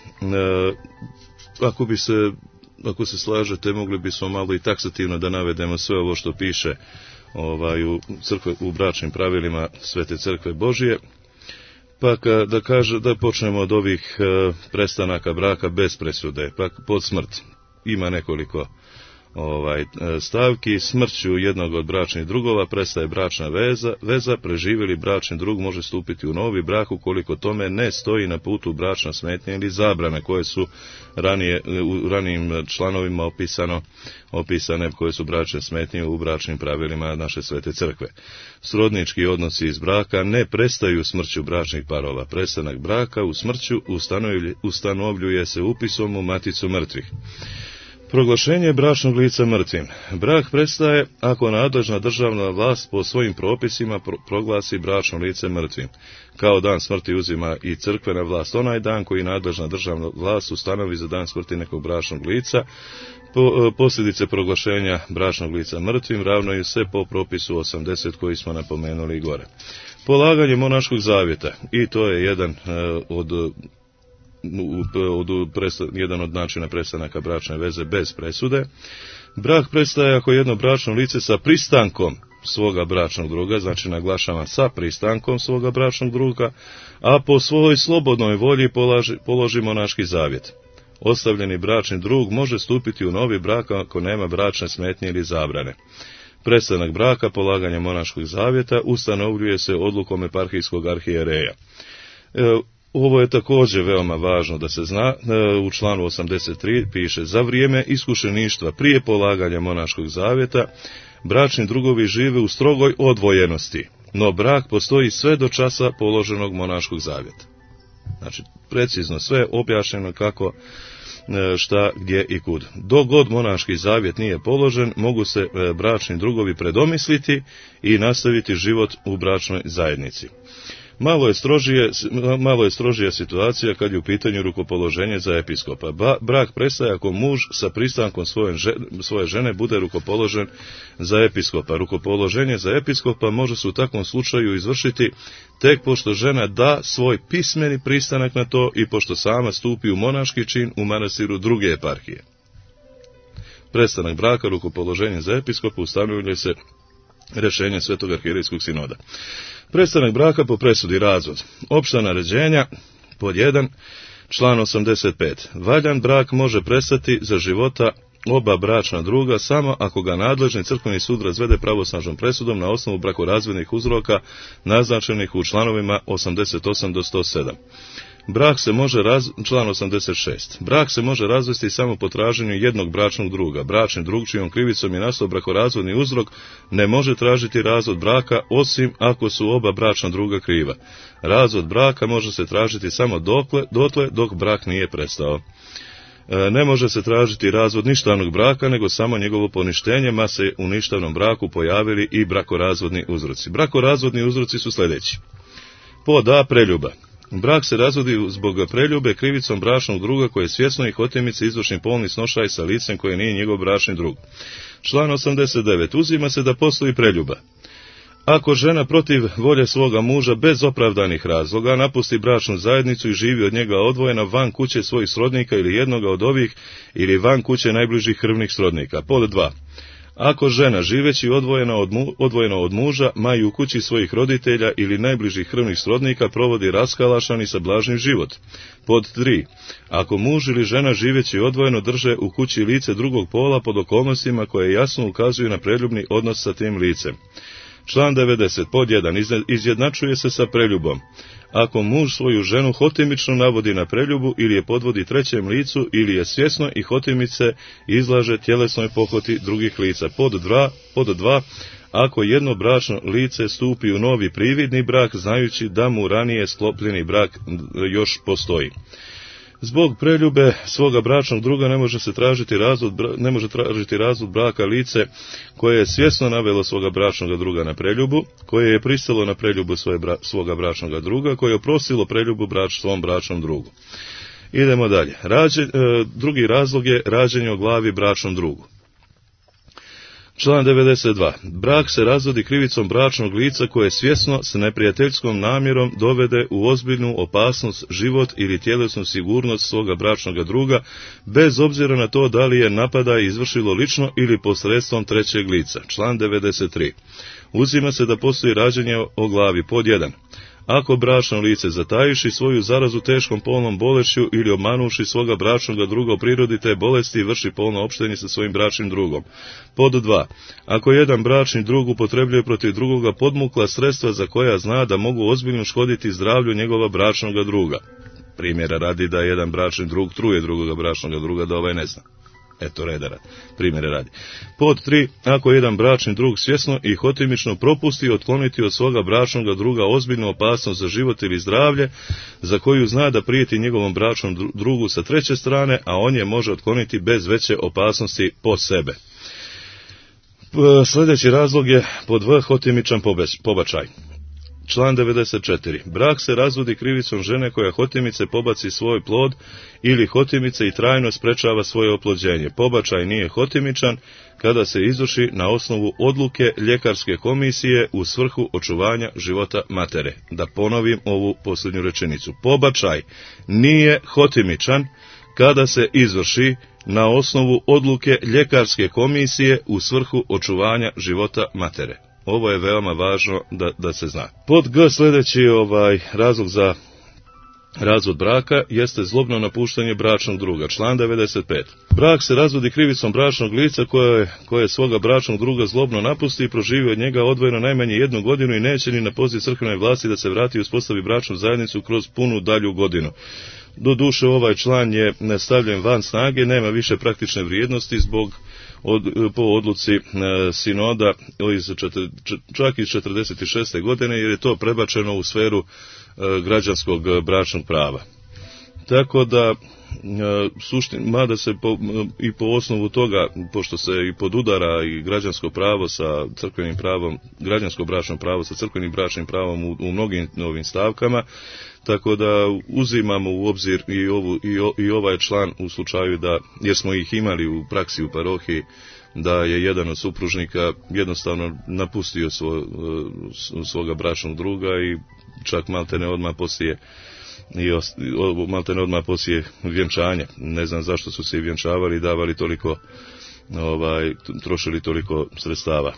ako bi se Ako se slažete, mogli bismo malo i taksativno da navedemo sve ovo što piše ovaj, u, crkve, u bračnim pravilima Svete Crkve Božije, pa da, kaže, da počnemo od ovih e, prestanaka braka bez presude, pa pod smrt. Ima nekoliko ovaj, stavki. Smrću jednog od bračnih drugova prestaje bračna veza, veza, preživjeli bračni drug može stupiti u novi brak ukoliko tome ne stoji na putu bračna smetnja ili zabrane koje su ranije, u ranijim članovima opisano, opisane koje su bračne smetnje u bračnim pravilima naše Svete Crkve. Srodnički odnosi iz braka ne prestaju smrću bračnih parova. Prestanak braka u smrću ustanovljuje se upisom u maticu mrtvih. Proglašenje bračnog lica mrtvim. Brak prestaje ako nadležna državna vlast po svojim propisima pro- proglasi bračno lice mrtvim. Kao dan smrti uzima i crkvena vlast onaj dan koji nadležna državna vlast ustanovi za dan smrti nekog bračnog lica. Po, posljedice proglašenja bračnog lica mrtvim ravnaju se po propisu osamdeset koji smo napomenuli gore. Polaganje monaškog zavjeta, i to je jedan e, od Od, od, jedan od načina prestanaka bračne veze bez presude. Brak prestaje ako jedno bračno lice sa pristankom svoga bračnog druga, znači naglašava sa pristankom svoga bračnog druga, a po svojoj slobodnoj volji polaži, položi monaški zavjet. Ostavljeni bračni drug može stupiti u novi brak ako nema bračne smetnje ili zabrane. Prestanak braka, polaganje monaškog zavjeta ustanovljuje se odlukom eparhijskog arhijereja. E, Ovo je također veoma važno da se zna. U članu osamdeset tri piše: za vrijeme iskušeništva prije polaganja monaškog zavjeta bračni drugovi žive u strogoj odvojenosti, no brak postoji sve do časa položenog monaškog zavjeta. Znači, precizno sve objašnjeno kako, šta, gdje i kud. Dok god monaški zavjet nije položen, mogu se bračni drugovi predomisliti i nastaviti život u bračnoj zajednici. Malo je, strožije, malo je strožija situacija kad je u pitanju rukopoloženje za episkopa. Ba, brak prestaje ako muž sa pristankom svoje žene, svoje žene bude rukopoložen za episkopa. Rukopoloženje za episkopa može se u takvom slučaju izvršiti tek pošto žena da svoj pismeni pristanak na to i pošto sama stupi u monaški čin u manastiru druge eparhije. Prestanak braka, rukopoloženje za episkopa ustanovljuje se rješenjem Svetog arhijerejskog sinoda. Prestanak braka po presudi razvod. Opšta naređenja, pod jedan, Član osamdeset pet. Valjan brak može prestati za života oba bračna druga samo ako ga nadležni crkveni sud razvede pravosnažnom presudom na osnovu brakorazvodnih uzroka naznačenih u članovima osamdeset osam do sto sedam. Brak se može raz... Član osamdeset šest. Brak se može razvesti samo po traženju jednog bračnog druga. Bračni drug čijom krivicom je nastao brakorazvodni uzrok ne može tražiti razvod braka osim ako su oba bračna druga kriva. Razvod braka može se tražiti samo dokle, dotle dok brak nije prestao. Ne može se tražiti razvod ništavnog braka, nego samo njegovo poništenje, ma se u ništavnom braku pojavili i brakorazvodni uzroci. Brakorazvodni uzroci su sljedeći. Pod A. Preljuba. Brak se razvodi zbog preljube krivicom bračnog druga koje svjesno i hotimice izvršni polni snošaj sa licem koje nije njegov bračni drug. Član osamdeset devet. Uzima se da postoji preljuba ako žena protiv volje svoga muža bez opravdanih razloga napusti bračnu zajednicu i živi od njega odvojena van kuće svojih srodnika ili jednoga od ovih ili van kuće najbližih krvnih srodnika. Pod dva. Ako žena živeći odvojena od, mu, odvojena od muža, maju u kući svojih roditelja ili najbližih krvnih srodnika provodi raskalašan i sablažnjiv život. Pod tri. Ako muž ili žena živeći odvojeno drže u kući lice drugog pola pod okolnostima koje jasno ukazuju na preljubni odnos sa tim licem. Član devedeset. Pod jedan. Izjednačuje se sa preljubom. Ako muž svoju ženu hotimično navodi na preljubu ili je podvodi trećem licu ili je svjesno i hotimice izlaže tjelesnoj pohoti drugih lica. Pod dva. Pod dva. Ako jedno bračno lice stupi u novi prividni brak, znajući da mu ranije sklopljeni brak još postoji. Zbog preljube svoga bračnog druga ne može se tražiti razvod, ne može tražiti razvod braka lice koje je svjesno navelo svoga bračnog druga na preljubu, koje je pristalo na preljubu svoje bra, svoga bračnog druga, koje je oprostilo preljubu brač, svom bračnom drugu. Idemo dalje. Rađe, e, drugi razlog je rađenje o glavi bračnom drugu. Član devedeset dva. Brak se razvodi krivicom bračnog lica koje svjesno s neprijateljskom namjerom dovede u ozbiljnu opasnost život ili tjelesnu sigurnost svoga bračnog druga, bez obzira na to da li je napadaj izvršilo lično ili posredstvom trećeg lica. Član devedeset tri. Uzima se da postoji rađenje o glavi. Pod jedan. Ako bračno lice zatajiši svoju zarazu teškom polnom bolešću ili obmanuši svoga bračnog druga u prirodi te bolesti vrši polno opštenje sa svojim bračnim drugom. Pod dva. Ako jedan bračni drug upotrebljuje protiv drugoga podmukla sredstva za koja zna da mogu ozbiljno škoditi zdravlju njegova bračnog druga. Primjera radi da jedan bračni drug truje drugoga bračnog druga da ovaj ne zna. Eto reda radi. Primjere radi. Pod tri. Ako jedan bračni drug svjesno i hotimično propusti otkloniti od svoga bračnog druga ozbiljnu opasnost za život ili zdravlje, za koju zna da prijeti njegovom bračnom drugu sa treće strane, a on je može otkloniti bez veće opasnosti po sebe. Sljedeći razlog je pod V. hotimičan pobačaj. Član devedeset četiri. Brak se razvodi krivicom žene koja hotimice pobaci svoj plod ili hotimice i trajno sprečava svoje oplođenje. Pobačaj nije hotimičan kada se izvrši na osnovu odluke ljekarske komisije u svrhu očuvanja života matere. Da ponovim ovu posljednju rečenicu. Pobačaj nije hotimičan kada se izvrši na osnovu odluke ljekarske komisije u svrhu očuvanja života matere. Ovo je veoma važno da, da se zna. Pod G sljedeći ovaj razlog za razvod braka jeste zlobno napuštanje bračnog druga. Član devedeset pet. Brak se razvodi krivicom bračnog lica koje, koje svoga bračnog druga zlobno napusti i proživi od njega odvojeno najmanje jednu godinu i neće ni na poziv crkvene vlasti da se vrati i uspostavi bračnu zajednicu kroz punu dalju godinu. Doduše ovaj član je stavljen van snage, nema više praktične vrijednosti zbog Od, po odluci e, sinoda iz četir, čak iz četrdeset šeste godine, jer je to prebačeno u sferu e, građanskog e, bračnog prava. Tako da, e, suštin, mada se po, i po osnovu toga, pošto se i podudara i građansko pravo sa crkvenim pravom, građansko bračno pravo sa crkvenim bračnim pravom u, u mnogim novim stavkama, tako da uzimamo u obzir i, ovu, i, o, i ovaj član u slučaju da, jer smo ih imali u praksi u parohiji, da je jedan od supružnika jednostavno napustio svo, svoga bračnog druga i čak maltene odmah poslije i maltene odmah poslije vjenčanja. Ne znam zašto su se i vjenčavali i davali toliko, ovaj, trošili toliko sredstava.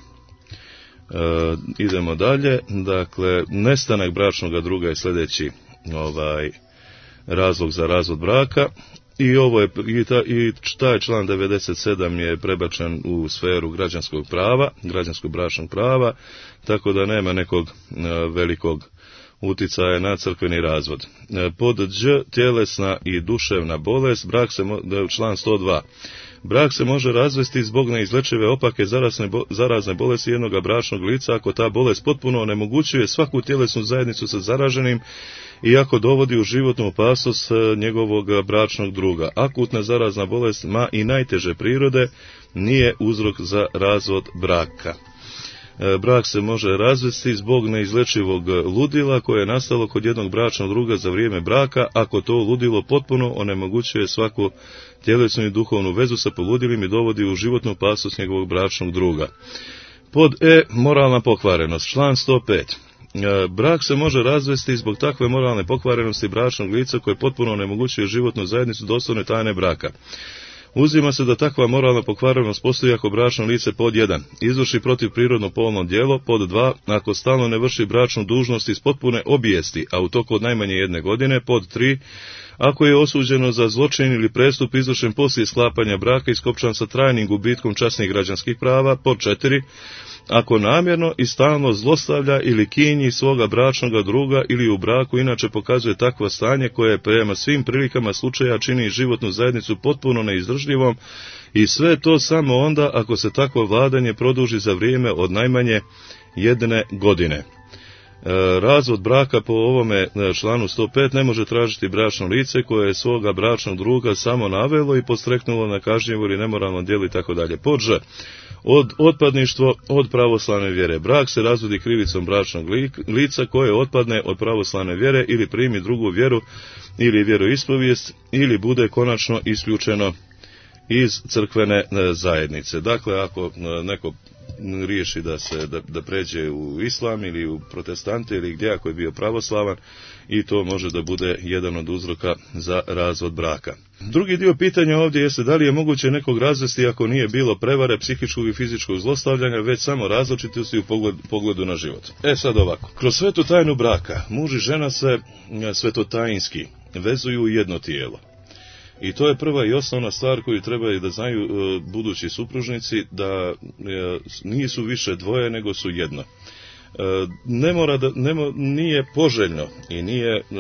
E, idemo dalje. Dakle, nestanak bračnog druga je sljedeći ovaj razlog za razvod braka. I ovo je i, ta, i taj član devedeset sedam je prebačen u sferu građanskog prava, građanskog bračnog prava, tako da nema nekog e, velikog uticaja na crkveni razvod. E, pod Đ, tjelesna i duševna bolest, brak se mo, član sto dva. Brak se može razvesti zbog neizlečive opake zarazne, zarazne bolesti jednoga bračnog lica ako ta bolest potpuno onemogućuje svaku tjelesnu zajednicu sa zaraženim i ako dovodi u životnu opasnost njegovog bračnog druga. Akutna zarazna bolest ma i najteže prirode nije uzrok za razvod braka. Brak se može razvesti zbog neizlečivog ludila koje je nastalo kod jednog bračnog druga za vrijeme braka, ako to ludilo potpuno onemogućuje svaku tjelesnu i duhovnu vezu sa poludilim i dovodi u životnu opasnost njegovog bračnog druga. Pod E, moralna pokvarenost, član sto pet. Brak se može razvesti zbog takve moralne pokvarenosti bračnog lica koje potpuno onemogućuje životnu zajednicu doslovne tajne braka. Uzima se da takva moralna pokvarenost postoji ako bračno lice pod jedan izvrši protiv prirodno polno djelo, pod dva ako stalno ne vrši bračnu dužnost iz potpune obijesti, a u toku od najmanje jedne godine, pod tri ako je osuđeno za zločin ili prestup izvršen poslije sklapanja braka i skopčan sa trajnim gubitkom časnih građanskih prava, pod četiri ako namjerno i stalno zlostavlja ili kinji svoga bračnog druga ili u braku inače pokazuje takvo stanje koje prema svim prilikama slučaja čini životnu zajednicu potpuno neizdržljivom i sve to samo onda ako se takvo vladanje produži za vrijeme od najmanje jedne godine. Razvod braka po ovome članu sto pet ne može tražiti bračno lice koje je svoga bračnog druga samo navelo i postreknulo na kažnjivo ili nemoralno djelo i tako dalje. Pod Ž, od otpadništvo od pravoslavne vjere. Brak se razvodi krivicom bračnog lica koje otpadne od pravoslavne vjere ili primi drugu vjeru ili vjeroispovijest ili bude konačno isključeno iz crkvene zajednice. Dakle, ako neko riješi da se da, da pređe u islam ili u protestante ili gdje ako je bio pravoslavan, i to može da bude jedan od uzroka za razvod braka. Drugi dio pitanja ovdje jeste da li je moguće nekog razvesti ako nije bilo prevare, psihičkog i fizičkog zlostavljanja, već samo različitosti u pogledu, pogledu na život. E sad ovako, kroz svetu tajnu braka muž i žena se svetotajinski vezuju u jedno tijelo. I to je prva i osnovna stvar koju trebaju da znaju e, budući supružnici, da e, nisu više dvoje nego su jedno. E, ne mora da, ne mo, nije poželjno i nije e,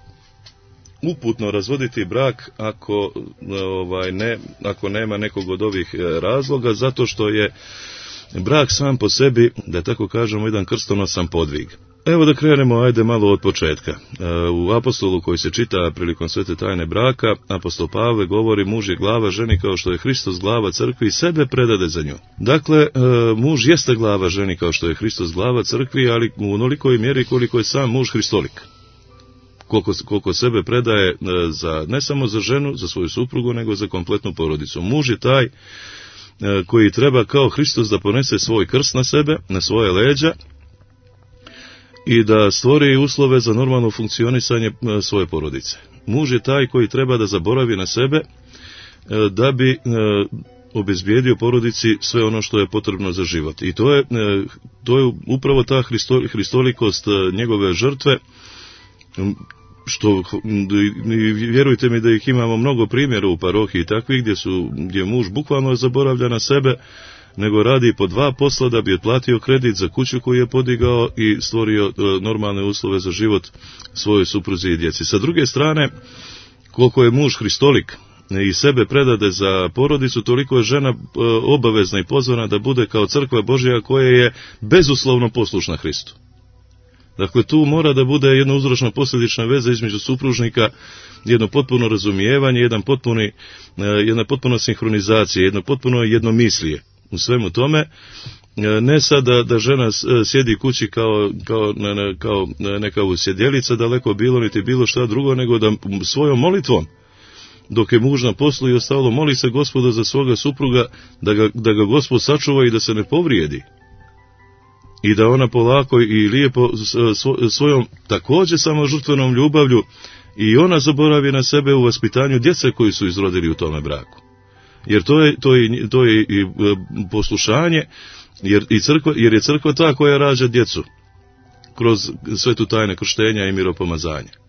uputno razvoditi brak ako, e, ovaj, ne, ako nema nekog od ovih e, razloga, zato što je brak sam po sebi, da tako kažemo, jedan krstonosan podvig. Evo da krenemo, ajde malo od početka. U apostolu koji se čita prilikom svete tajne braka, apostol Pavle govori muž je glava ženi kao što je Hristos glava crkvi i sebe predade za nju. Dakle, muž jeste glava ženi kao što je Hristos glava crkvi, ali u onolikoj mjeri koliko je sam muž hristolik. Koliko, koliko sebe predaje za, ne samo za ženu, za svoju suprugu, nego za kompletnu porodicu. Muž je taj koji treba kao Hristos da ponese svoj krst na sebe, na svoje leđa, i da stvori uslove za normalno funkcionisanje svoje porodice. Muž je taj koji treba da zaboravi na sebe da bi obezbijedio porodici sve ono što je potrebno za život. I to je, to je upravo ta hristolikost njegove žrtve, što vjerujte mi da ih imamo mnogo primjera u parohiji takvih gdje su, gdje muž bukvalno zaboravlja na sebe, nego radi po dva posla da bi otplatio kredit za kuću koju je podigao i stvorio normalne uslove za život svojoj supruzi i djeci. Sa druge strane, koliko je muž hristolik i sebe predade za porodicu, toliko je žena obavezna i pozvana da bude kao crkva Božja koja je bezuslovno poslušna Hristu. Dakle, tu mora da bude jedna uzročno posljedična veza između supružnika, jedno potpuno razumijevanje, jedan potpuni, jedna potpuna sinhronizacija, jedno potpuno jednomislije u svemu tome. Ne sad da, da žena sjedi kući kao, kao, kao neka usjedjelica, daleko bilo niti bilo šta drugo, nego da svojom molitvom, dok je muž na poslu i ostalo, moli se Gospoda za svoga supruga, da ga, da ga Gospod sačuva i da se ne povrijedi. I da ona polako i lijepo svojom također samožrtvenom ljubavlju i ona zaboravi na sebe u vaspitanju djece koji su izrodili u tome braku. Jer to je, to je, to je i poslušanje, jer, i crkva, jer je crkva ta koja rađa djecu kroz svetu tajne krštenja i miropomazanja.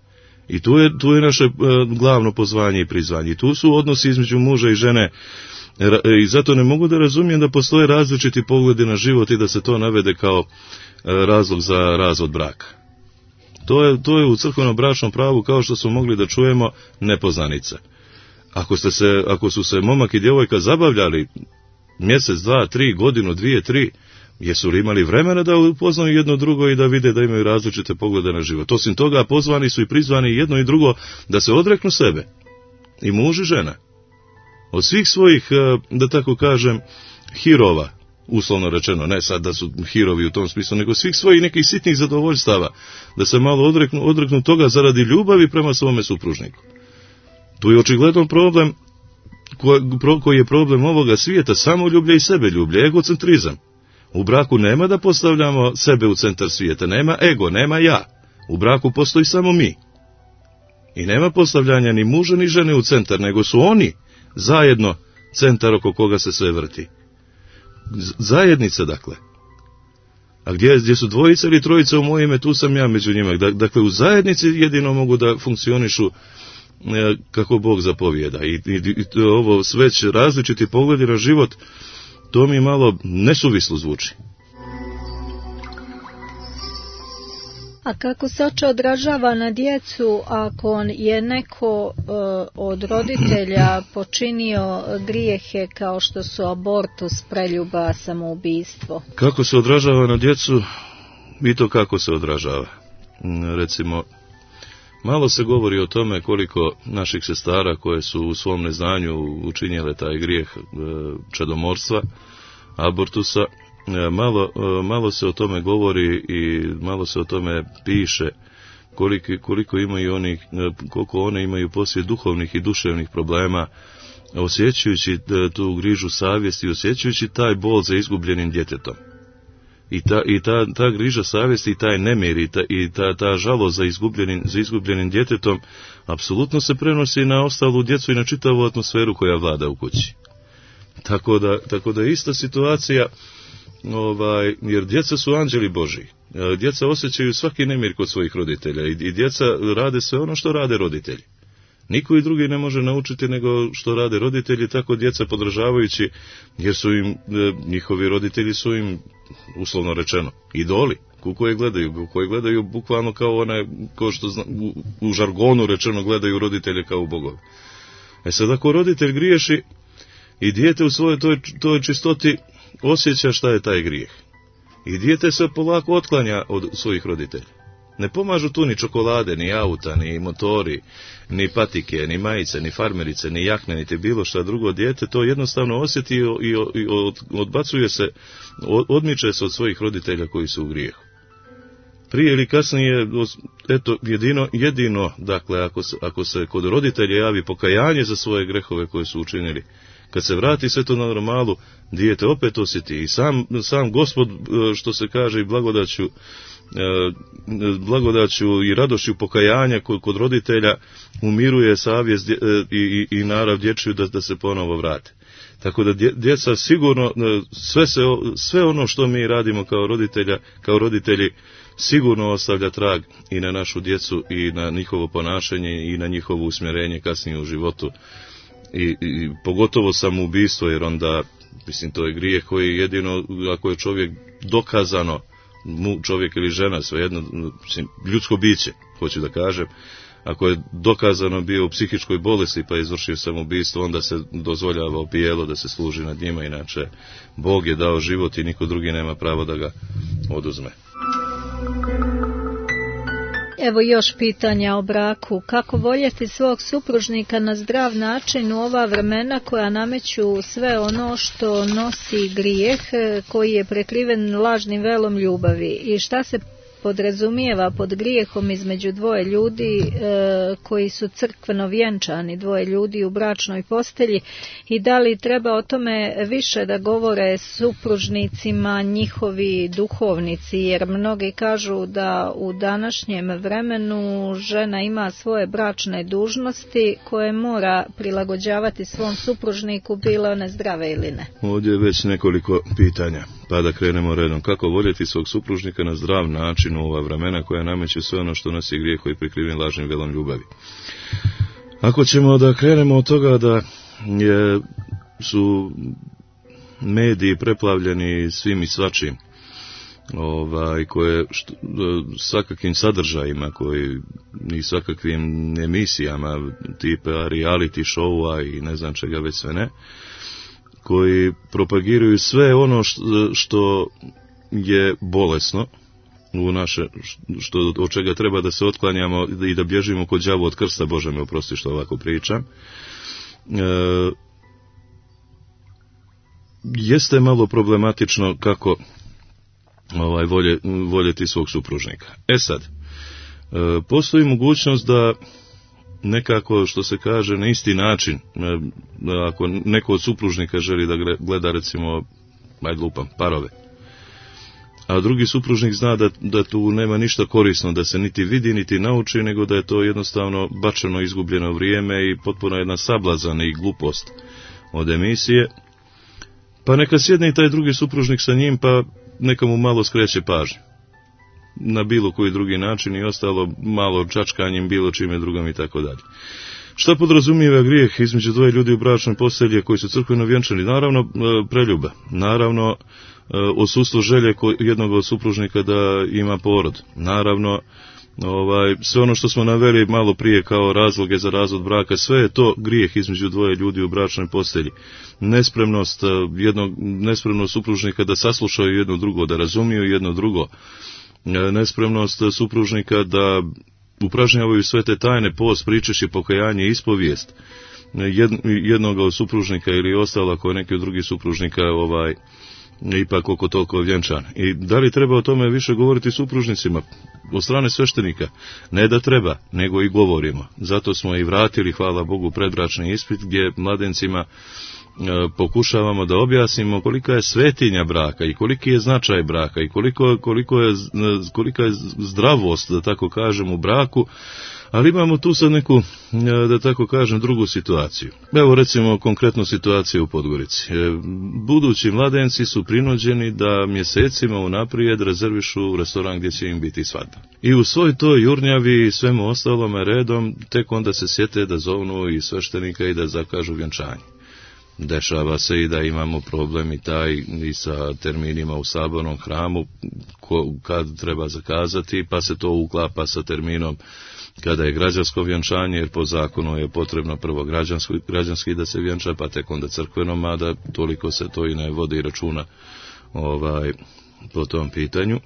I tu je, tu je naše e, glavno pozvanje i prizvanje. I tu su odnosi između muža i žene. I zato ne mogu da razumijem da postoje različiti pogledi na život i da se to navede kao razlog za razvod braka. To je, to je u crkvenom bračnom pravu, kao što smo mogli da čujemo, nepoznanica. Ako, ste se, ako su se momak i djevojka zabavljali mjesec, dva, tri, godinu, dvije, tri, jesu li imali vremena da upoznaju jedno drugo i da vide da imaju različite poglede na život? Osim toga, pozvani su i prizvani jedno i drugo da se odreknu sebe. I muž i žena. Od svih svojih, da tako kažem, hirova, uslovno rečeno, ne sad da su hirovi u tom smislu, nego svih svojih nekih sitnih zadovoljstava, da se malo odreknu, odreknu toga zaradi ljubavi prema svome supružniku. Tu je očigledan problem, koji je problem ovoga svijeta, samoljublje i sebeljublje, egocentrizam. U braku nema da postavljamo sebe u centar svijeta, nema ego, nema ja. U braku postoji samo mi. I nema postavljanja ni muža ni žene u centar, nego su oni zajedno centar oko koga se sve vrti. Zajednica, dakle. A gdje, gdje su dvojica ili trojica u moje ime, tu sam ja među njima. Dakle, u zajednici jedino mogu da funkcionišu e, kako Bog zapovijeda. I, i, i ovo sve različiti pogledi na život, to mi malo nesuvislo zvuči. A kako se oče odražava na djecu ako je neko e, od roditelja počinio grijehe kao što su abortus, preljuba, samoubistvo? Kako se odražava na djecu? I to kako se odražava. Recimo, malo se govori o tome koliko naših sestara koje su u svom neznanju učinjele taj grijeh e, čedomorstva, abortusa, Malo, malo se o tome govori i malo se o tome piše koliko, koliko imaju oni, koliko one imaju poslije duhovnih i duševnih problema, osjećajući tu grižu savjesti, osjećajući taj bol za izgubljenim djetetom. I ta, i ta, ta griža savjesti i taj nemir i ta, i ta, ta žalost za izgubljenim, za izgubljenim djetetom apsolutno se prenosi na ostalu djecu i na čitavu atmosferu koja vlada u kući. Tako da, tako da ista situacija. Ovaj, jer djeca su anđeli Božji. Djeca osjećaju svaki nemir kod svojih roditelja i, i djeca rade sve ono što rade roditelji. Niko i drugi ne može naučiti nego što rade roditelji, tako djeca podržavajući, jer su im, njihovi roditelji su im, uslovno rečeno, idoli, u koje gledaju, u koje gledaju bukvalno kao onaj, kao što zna, u, u žargonu rečeno gledaju roditelje kao u bogove. E sad ako roditelj griješi i dijete u svojoj toj, toj čistoti osjeća šta je taj grijeh. I dijete se polako otklanja od svojih roditelja. Ne pomažu tu ni čokolade, ni auta, ni motori, ni patike, ni majice, ni farmerice, ni jakne, niti bilo šta drugo. Dijete to jednostavno osjeti i, i, i odbacuje se, odmiče se od svojih roditelja koji su u grijehu. Prije ili kasnije, eto, jedino, jedino dakle, ako se, ako se kod roditelja javi pokajanje za svoje grehove koje su učinili, kad se vrati sve to na normalu, dijete opet osjeti i sam, sam Gospod, što se kaže, i blagodaću, blagodaću i radošću pokajanja kod, kod roditelja umiruje savjest i, i, i narav dječju da, da se ponovo vrate. Tako da djeca sigurno, sve, se, sve ono što mi radimo kao roditelja, kao roditelji, sigurno ostavlja trag i na našu djecu i na njihovo ponašanje i na njihovo usmjerenje kasnije u životu. I, i pogotovo samoubistvo, jer onda, mislim, to je grijeh koji jedino, ako je čovjek dokazano, mu, čovjek ili žena, svejedno, mislim, ljudsko biće, hoću da kažem, ako je dokazano bio u psihičkoj bolesti pa je izvršio samoubistvo, onda se dozvoljava opijelo da se služi nad njima, inače Bog je dao život i niko drugi nema pravo da ga oduzme. Evo još pitanja o braku. Kako voljeti svog supružnika na zdrav način u ova vremena koja nameću sve ono što nosi grijeh, koji je prekriven lažnim velom ljubavi? I šta se podrazumijeva pod grijehom između dvoje ljudi e, koji su crkveno vjenčani, dvoje ljudi u bračnoj postelji, i da li treba o tome više da govore supružnicima njihovi duhovnici, jer mnogi kažu da u današnjem vremenu žena ima svoje bračne dužnosti koje mora prilagođavati svom supružniku, bilo one zdrave ili ne. Ovdje je već nekoliko pitanja. Pa da krenemo redom. Kako voljeti svog supružnika na zdrav način u ova vremena koja nameću sve ono što nosi grijeh koji prikriven lažnim velom ljubavi. Ako ćemo da krenemo od toga da je, su mediji preplavljeni svim i svačim, ovaj, koje što, svakakvim sadržajima koji, i svakakvim emisijama tipa reality showa i ne znam čega već sve ne, koji propagiraju sve ono što, što je bolesno u naše, što, od čega treba da se otklanjamo i da bježimo kod đavo od krsta. Bože me oprosti što ovako pričam. E, jeste malo problematično kako ovaj, volje, voljeti svog supružnika. E sad, e, postoji mogućnost da nekako, što se kaže, na isti način, e, ako neko od supružnika želi da gleda, recimo, ajde lupam, parove, a drugi supružnik zna da, da tu nema ništa korisno, da se niti vidi, niti nauči, nego da je to jednostavno bačeno, izgubljeno vrijeme i potpuno jedna sablazan i glupost od emisije, pa neka sjedne i taj drugi supružnik sa njim, pa neka mu malo skreće pažnju na bilo koji drugi način i ostalo malo čačkanjem, bilo čime drugom i tako dalje. Šta podrazumijeva grijeh između dvoje ljudi u bračnoj postelji koji su crkveno vjenčani? Naravno, preljuba. Naravno, odsustvo želje jednog od supružnika da ima porod. Naravno, ovaj, sve ono što smo naveli malo prije kao razloge za razvod braka, sve je to grijeh između dvoje ljudi u bračnoj postelji. Nespremnost jednog, nespremnost supružnika da saslušaju jedno drugo, da razumiju jedno drugo. Nespremnost supružnika da upražnjavaju sve te tajne, post, pričešće, pokajanje, ispovijest jednog od supružnika ili ostalo ako je neki od drugih supružnika ovaj, ipak oko toliko vjenčan. I da li treba o tome više govoriti supružnicima od strane sveštenika? Ne da treba, nego i govorimo. Zato smo i vratili, hvala Bogu, predbračni ispit gdje mladencima pokušavamo da objasnimo kolika je svetinja braka i koliki je značaj braka i koliko, koliko je, kolika je zdravost, da tako kažem, u braku, ali imamo tu sad neku, da tako kažem, drugu situaciju. Evo recimo konkretnu situaciju u Podgorici. Budući mladenci su prinuđeni da mjesecima unaprijed rezervišu restoran gdje će im biti svadba. I u svoj toj jurnjavi i svemu ostalome redom tek onda se sjete da zovnu i sveštenika i da zakažu vjenčanje. Dešava se i da imamo problem i taj i sa terminima u sabornom hramu ko, kad treba zakazati, pa se to uklapa sa terminom kada je građansko vjenčanje, jer po zakonu je potrebno prvo građanski, građanski da se vjenča, pa tek onda crkveno, mada toliko se to i ne vodi računa ovaj, po tom pitanju.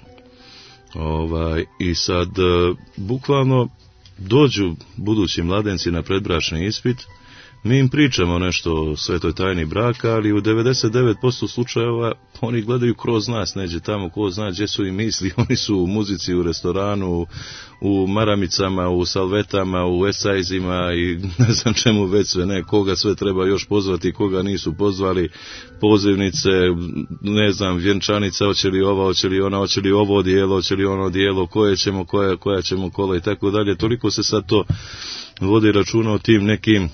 Ovaj, I sad, bukvalno, dođu budući mladenci na predbračni ispit, mi im pričamo nešto o svetoj tajni braka, ali u devedeset devet posto slučajeva oni gledaju kroz nas, neđe tamo ko zna gdje su im misli, oni su u muzici, u restoranu, u maramicama, u salvetama, u esajzima i ne znam čemu već sve ne, koga sve treba još pozvati, koga nisu pozvali, pozivnice, ne znam, vjenčanica, hoće li ova, hoće li ona, hoće li ovo dijelo, hoće li ono dijelo, koje ćemo, koja, koja ćemo kola i tako dalje. Toliko se sad to vodi računa o tim nekim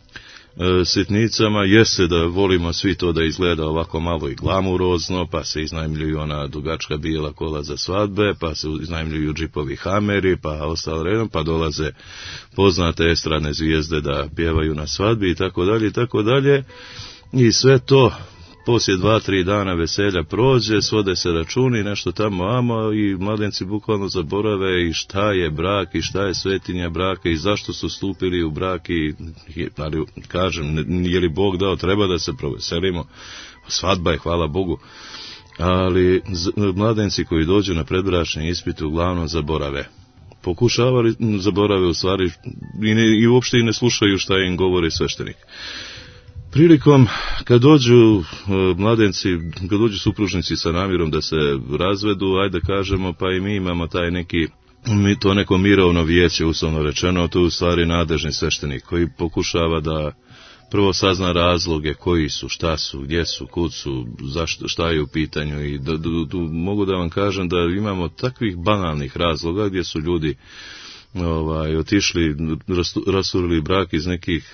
sitnicama. Jeste da volimo svi to da izgleda ovako malo i glamurozno, pa se iznajmljuju ona dugačka bijela kola za svadbe, pa se iznajmljuju džipovi Hameri, pa ostalo redom, pa dolaze poznate estradne zvijezde da pjevaju na svadbi i tako dalje i tako dalje. I sve to poslije dva, tri dana veselja prođe, svode se računi, nešto tamo amo i mladenci bukvalno zaborave i šta je brak i šta je svetinja braka i zašto su stupili u brak i, ali kažem, je li Bog dao, treba da se proveselimo, svadba je, hvala Bogu, ali mladenci koji dođu na predbračni ispit uglavnom zaborave. Pokušavali, zaborave u stvari i, ne, i uopšte i ne slušaju šta im govori sveštenik. Prilikom kad dođu mladenci, kad dođu supružnici sa namjerom da se razvedu, ajde kažemo, pa i mi imamo taj neki, to neko mirovno vijeće, uslovno rečeno, to je u stvari nadežni sveštenik koji pokušava da prvo sazna razloge koji su, šta su, gdje su, kud su, zašto, šta je u pitanju i da, da, da, mogu da vam kažem da imamo takvih banalnih razloga gdje su ljudi ovaj, otišli, rasturili brak iz nekih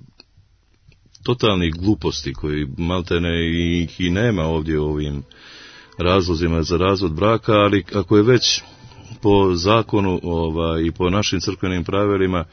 totalnih gluposti koji maltene ih i nema ovdje u ovim razlozima za razvod braka, ali ako je već po zakonu ovaj, i po našim crkvenim pravilima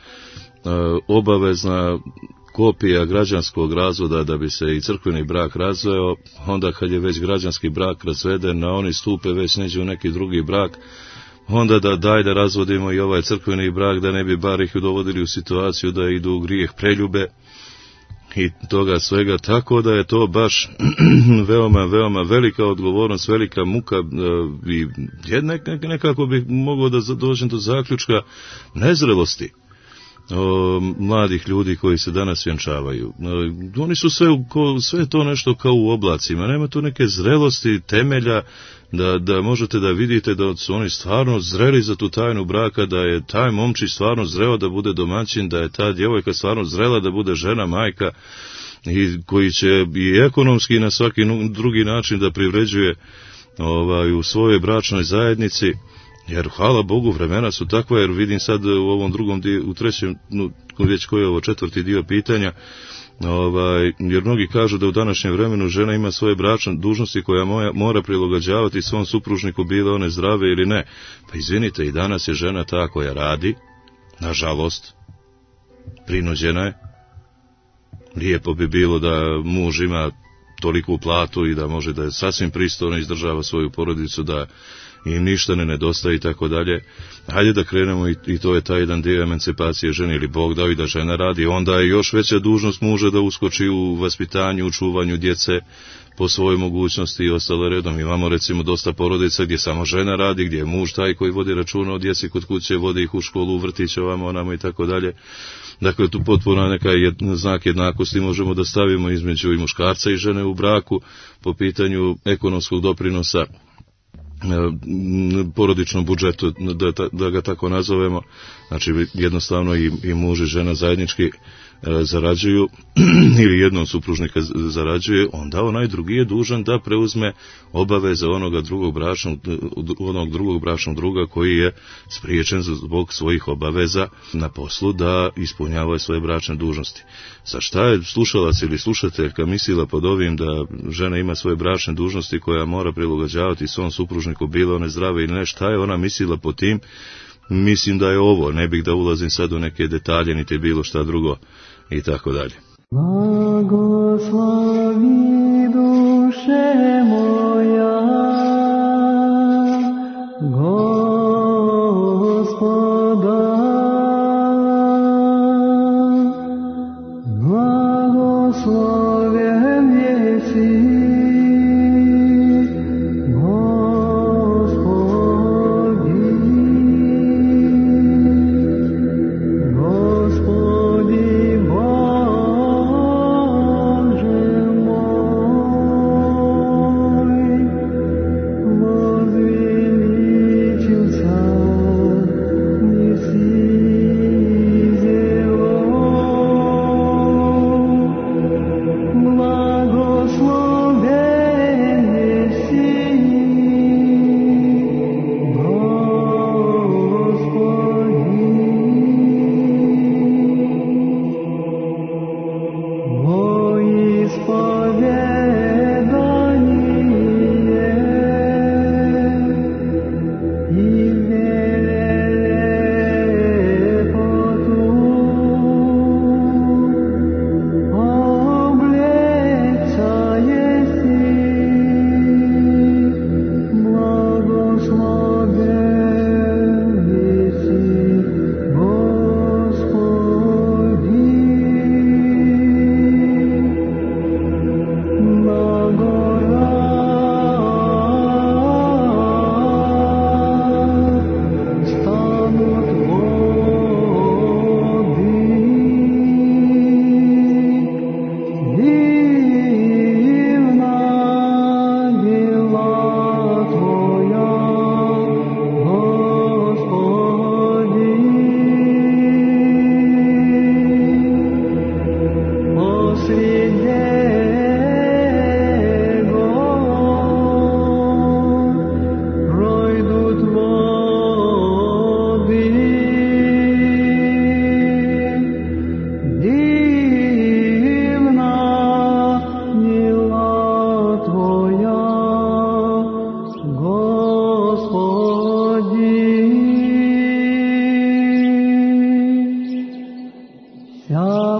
obavezna kopija građanskog razvoda da bi se i crkveni brak razveo, onda kad je već građanski brak razveden, na oni stupe već neđe u neki drugi brak, onda da daj da razvodimo i ovaj crkveni brak, da ne bi bar ih dovodili u situaciju da idu u grijeh preljube i toga svega, tako da je to baš veoma, veoma velika odgovornost, velika muka i nekako bih mogao da dođem do zaključka nezrelosti o, mladih ljudi koji se danas vjenčavaju. O, oni su sve, sve to nešto kao u oblacima, nema tu neke zrelosti, temelja, da, da možete da vidite da su oni stvarno zreli za tu tajnu braka, da je taj momčić stvarno zreo da bude domaćin, da je ta djevojka stvarno zrela da bude žena, majka, i koji će i ekonomski i na svaki drugi način da privređuje ovaj, u svojoj bračnoj zajednici. Jer, hvala Bogu, vremena su takva, jer vidim sad u ovom drugom dio, u trećem, no, već koji je ovo četvrti dio pitanja, ovaj, jer mnogi kažu da u današnjem vremenu žena ima svoje bračne dužnosti koja moja, mora prilagođavati svom supružniku, bile one zdrave ili ne. Pa izvinite, i danas je žena ta koja radi, nažalost, prinuđena je. Lijepo bi bilo da muž ima toliku platu i da može da je sasvim pristojno izdržava svoju porodicu, da im ništa ne nedostaje i tako dalje. Hajde da krenemo i, i to je taj jedan dio emancipacije žene, ili Bog dao i da žena radi, onda je još veća dužnost muža da uskoči u vaspitanju, u čuvanju djece po svojoj mogućnosti i ostalo redom. Imamo recimo dosta porodica gdje samo žena radi, gdje je muž taj koji vodi računa o djeci kod kuće, vodi ih u školu, u vrtić, ovamo, onamo i tako dalje. Dakle, tu potpuno neka jed, znak jednakosti možemo da stavimo između i muškarca i žene u braku po pitanju ekonomskog doprinosa porodičnom budžetu, da, da ga tako nazovemo. Znači jednostavno i, i muž i žena zajednički e, zarađuju ili jednom supružnika zarađuje, onda onaj drugi je dužan da preuzme obaveze onoga drugog bračnog, onog drugog bračnog druga koji je spriječen zbog svojih obaveza na poslu da ispunjava svoje bračne dužnosti. Sa šta je slušalac ili slušateljka mislila pod ovim da žena ima svoje bračne dužnosti koja mora prilagođavati svom supružniku, bilo one zdrave ili ne, šta je ona mislila pod tim? Mislim da je ovo, ne bih da ulazim sad u neke detalje, niti bilo šta drugo i tako dalje. Blagoslovi duše moja, Gospoda, blagosloven jesi. Возлюбите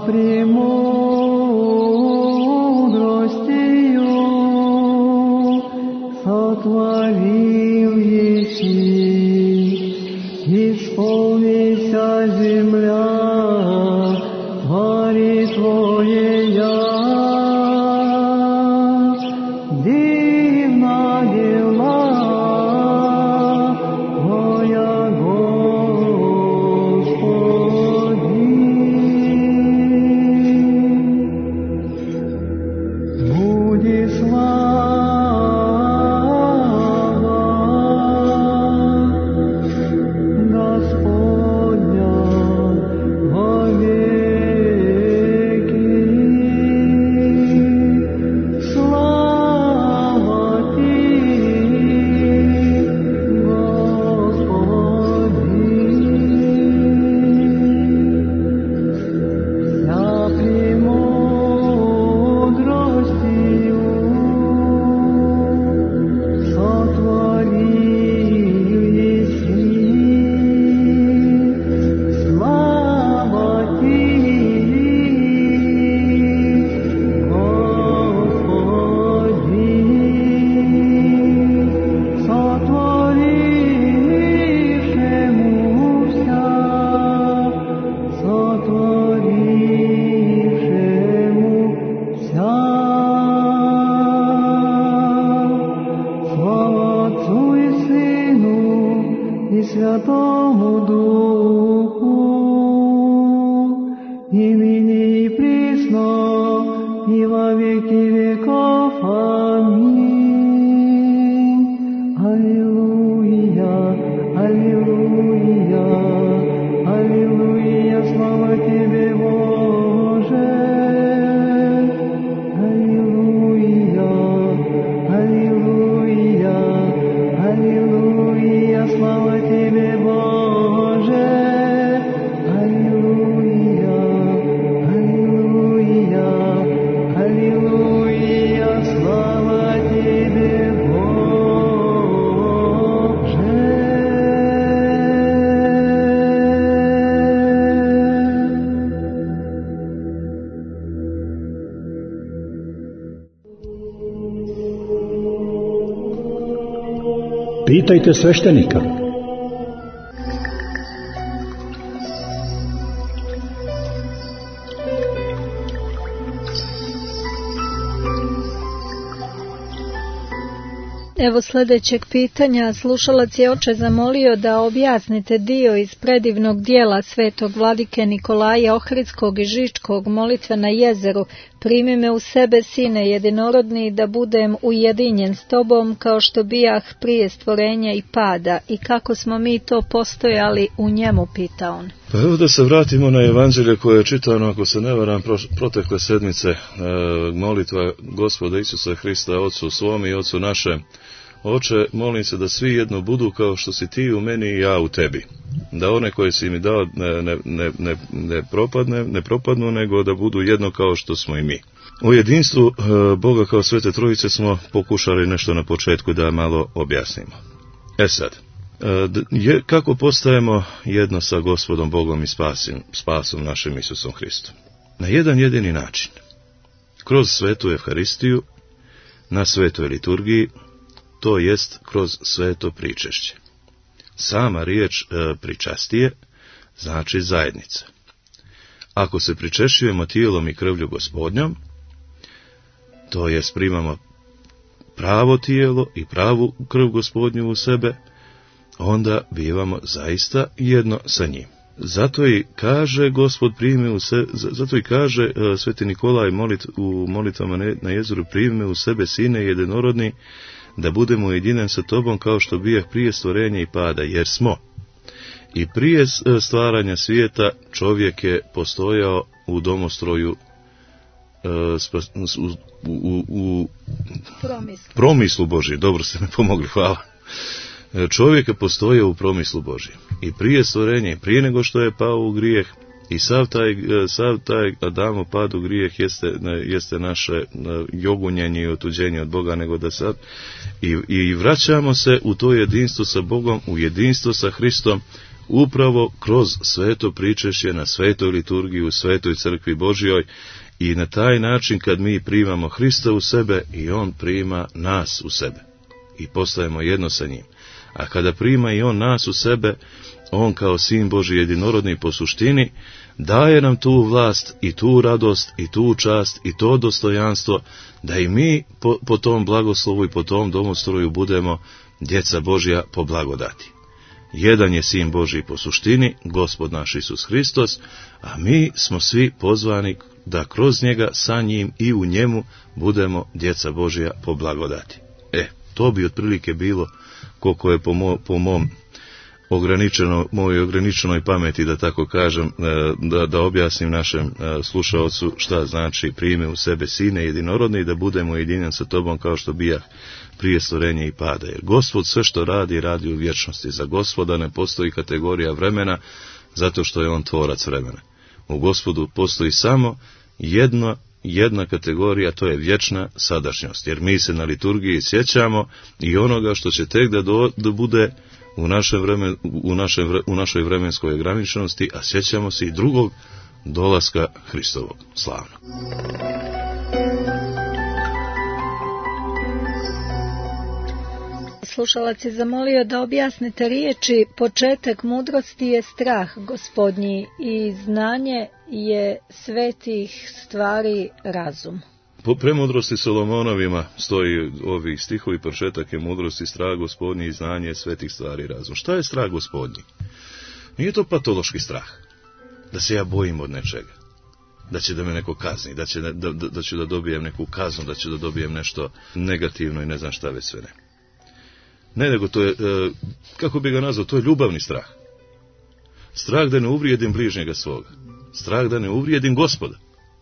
премудростью сотворил еси, исполнися земля твори Твоея. Дивна дела Твоя, Господи. Буди слава Господня вовеки. Слава Ти, Господи. Вся премудростью сотворил еси. Слава Ти, Господи, сотворившему вся, сотворившему вся. Слава Отцу и Сыну и Святому Духу, и ныне и присно, и во веки веков. Аминь. Аллилуйя, аллилуйя, аллилуйя, слава Тебе, Боже. Аллилуйя, аллилуйя, аллилуйя, слава Тебе, Боже. Аллилуйя, аллилуйя, аллилуйя, слава Тебе, Боже. Pitajte sveštenika. Evo sljedećeg pitanja. Slušalac je oče zamolio da objasnite dio iz predivnog dijela svetog vladike Nikolaja Ohridskog i Žičkog, molitve na jezeru. Primi me u sebe, sine jedinorodni, da budem ujedinjen s tobom kao što bijah prije stvorenja i pada. I kako smo mi to postojali u njemu, pita on. Pa evo da se vratimo na evanđelje koje je čitano, ako se ne varam, protekle sedmice, e, molitva Gospoda Isusa Hrista, Otcu svom i Otcu našem. Oče, molim se da svi jedno budu kao što si ti u meni i ja u tebi. Da one koje si mi dao ne, ne, ne, ne, propadne, ne propadnu, nego da budu jedno kao što smo i mi. U jedinstvu e, Boga kao Svete Trojice smo pokušali nešto na početku da malo objasnimo. E sad, e, je, kako postajemo jedno sa Gospodom Bogom i spasim, spasom našim Isusom Hristom? Na jedan jedini način. Kroz svetu Evharistiju, na svetoj liturgiji, to jest kroz sveto pričešće. Sama riječ e, pričastije znači zajednica. Ako se pričešćujemo tijelom i krvlju Gospodnjom, to jest primamo pravo tijelo i pravu krv Gospodnju u sebe, onda bivamo zaista jedno sa njim. Zato i kaže Gospod primi u sebe, zato i kaže uh, Sveti Nikolaj molit, u molitvama na jezeru, primi me u sebe, sine jedinorodni, da budemo ujedinjeni sa tobom kao što bijeh prije stvorenja i pada, jer smo. I prije stvaranja svijeta čovjek je postojao u domostroju uh, u, u, u Promislu. promislu Božje. Dobro ste me pomogli, hvala. Čovjek je postojao u promislu Božjem. I prije stvorenja, i prije nego što je pao u grijeh, i sav taj, sav taj Adamov pad u grijeh jeste, jeste naše jogunjenje i otuđenje od Boga, nego da sad i, i vraćamo se u to jedinstvo sa Bogom, u jedinstvo sa Hristom, upravo kroz sveto pričešće na svetoj liturgiji u svetoj crkvi Božjoj, i na taj način kad mi primamo Hrista u sebe i on prima nas u sebe i postajemo jedno sa njim. A kada prima i on nas u sebe, on kao Sin Božji jedinorodni po suštini daje nam tu vlast i tu radost i tu čast i to dostojanstvo da i mi po, po tom blagoslovu i po tom domostroju budemo djeca Božja po blagodati. Jedan je Sin Božji po suštini, Gospod naš Isus Hristos, a mi smo svi pozvani da kroz njega, sa njim i u njemu budemo djeca Božja po blagodati. E, to bi otprilike bilo koliko je po, mo, po mom ograničeno, mojoj ograničenoj pameti, da tako kažem, da, da objasnim našem slušaocu šta znači prime u sebe Sine jedinorodni i da budemo jedinjen sa tobom kao što bijah prije stvorenja i pada. Jer Gospod sve što radi, radi u vječnosti. Za Gospoda ne postoji kategorija vremena, zato što je on tvorac vremena. U Gospodu postoji samo jedna, jedna kategorija, to je vječna sadašnjost. Jer mi se na liturgiji sjećamo i onoga što će tek da, do, da bude u, našem vremen, u, našem, u našoj vremenskoj ograničenosti, a sjećamo se i drugog dolaska Hristovog. Slavno. Slušalac je zamolio da objasnite riječi početak mudrosti je strah Gospodnji i znanje je svetih stvari razum. Po premudrosti Solomonovima stoji ovi stihovi, početak je mudrosti, strah Gospodnji i znanje je svetih stvari razum. Šta je strah Gospodnji? Nije to patološki strah, da se ja bojim od nečega, da će da me neko kazni, da, će, da, da, da ću da dobijem neku kaznu, da ću da dobijem nešto negativno i ne znam šta već sve ne. Ne, nego to je, kako bi ga nazvao, to je ljubavni strah. Strah da ne uvrijedim bližnjega svoga. Strah da ne uvrijedim Gospoda.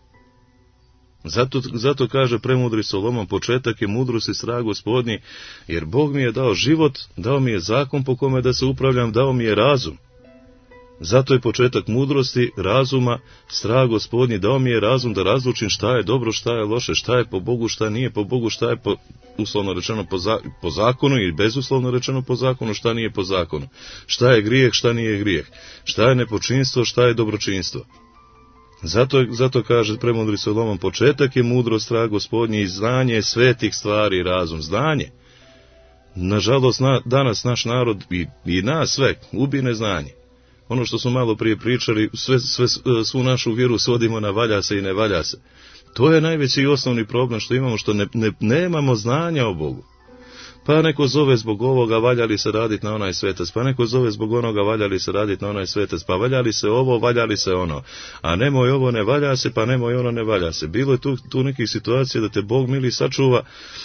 Zato, zato kaže premudri Solomon, početak je mudrosti strah Gospodnji, jer Bog mi je dao život, dao mi je zakon po kome da se upravljam, dao mi je razum. Zato je početak mudrosti, razuma, strah Gospodnji, dao mi je razum da razlučim šta je dobro, šta je loše, šta je po Bogu, šta nije po Bogu, šta je po, uslovno rečeno po, za, po zakonu i bezuslovno rečeno po zakonu, šta nije po zakonu. Šta je grijeh, šta nije grijeh. Šta je nepočinstvo, šta je dobročinstvo. Zato, zato kaže premudri Solomon, početak je mudrost, strah Gospodnji i znanje je svetih stvari, razum, znanje. Nažalost, na, danas naš narod i, i nas sve ubi neznanje. Ono što smo malo prije pričali, sve, sve, svu našu vjeru svodimo na valja se i ne valja se. To je najveći i osnovni problem što imamo, što ne, ne, nemamo znanja o Bogu. Pa neko zove zbog ovoga, valja li se raditi na onaj svetac, pa neko zove zbog onoga, valja li se raditi na onaj svetac, pa valja li se ovo, valja li se ono, a nemoj ovo ne valja se, pa nemoj ono ne valja se. Bilo je tu, tu nekih situacija da te Bog mili sačuva.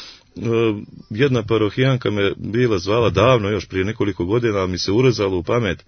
Jedna parohijanka me bila zvala davno, još prije nekoliko godina, ali mi se urezalo u pamet.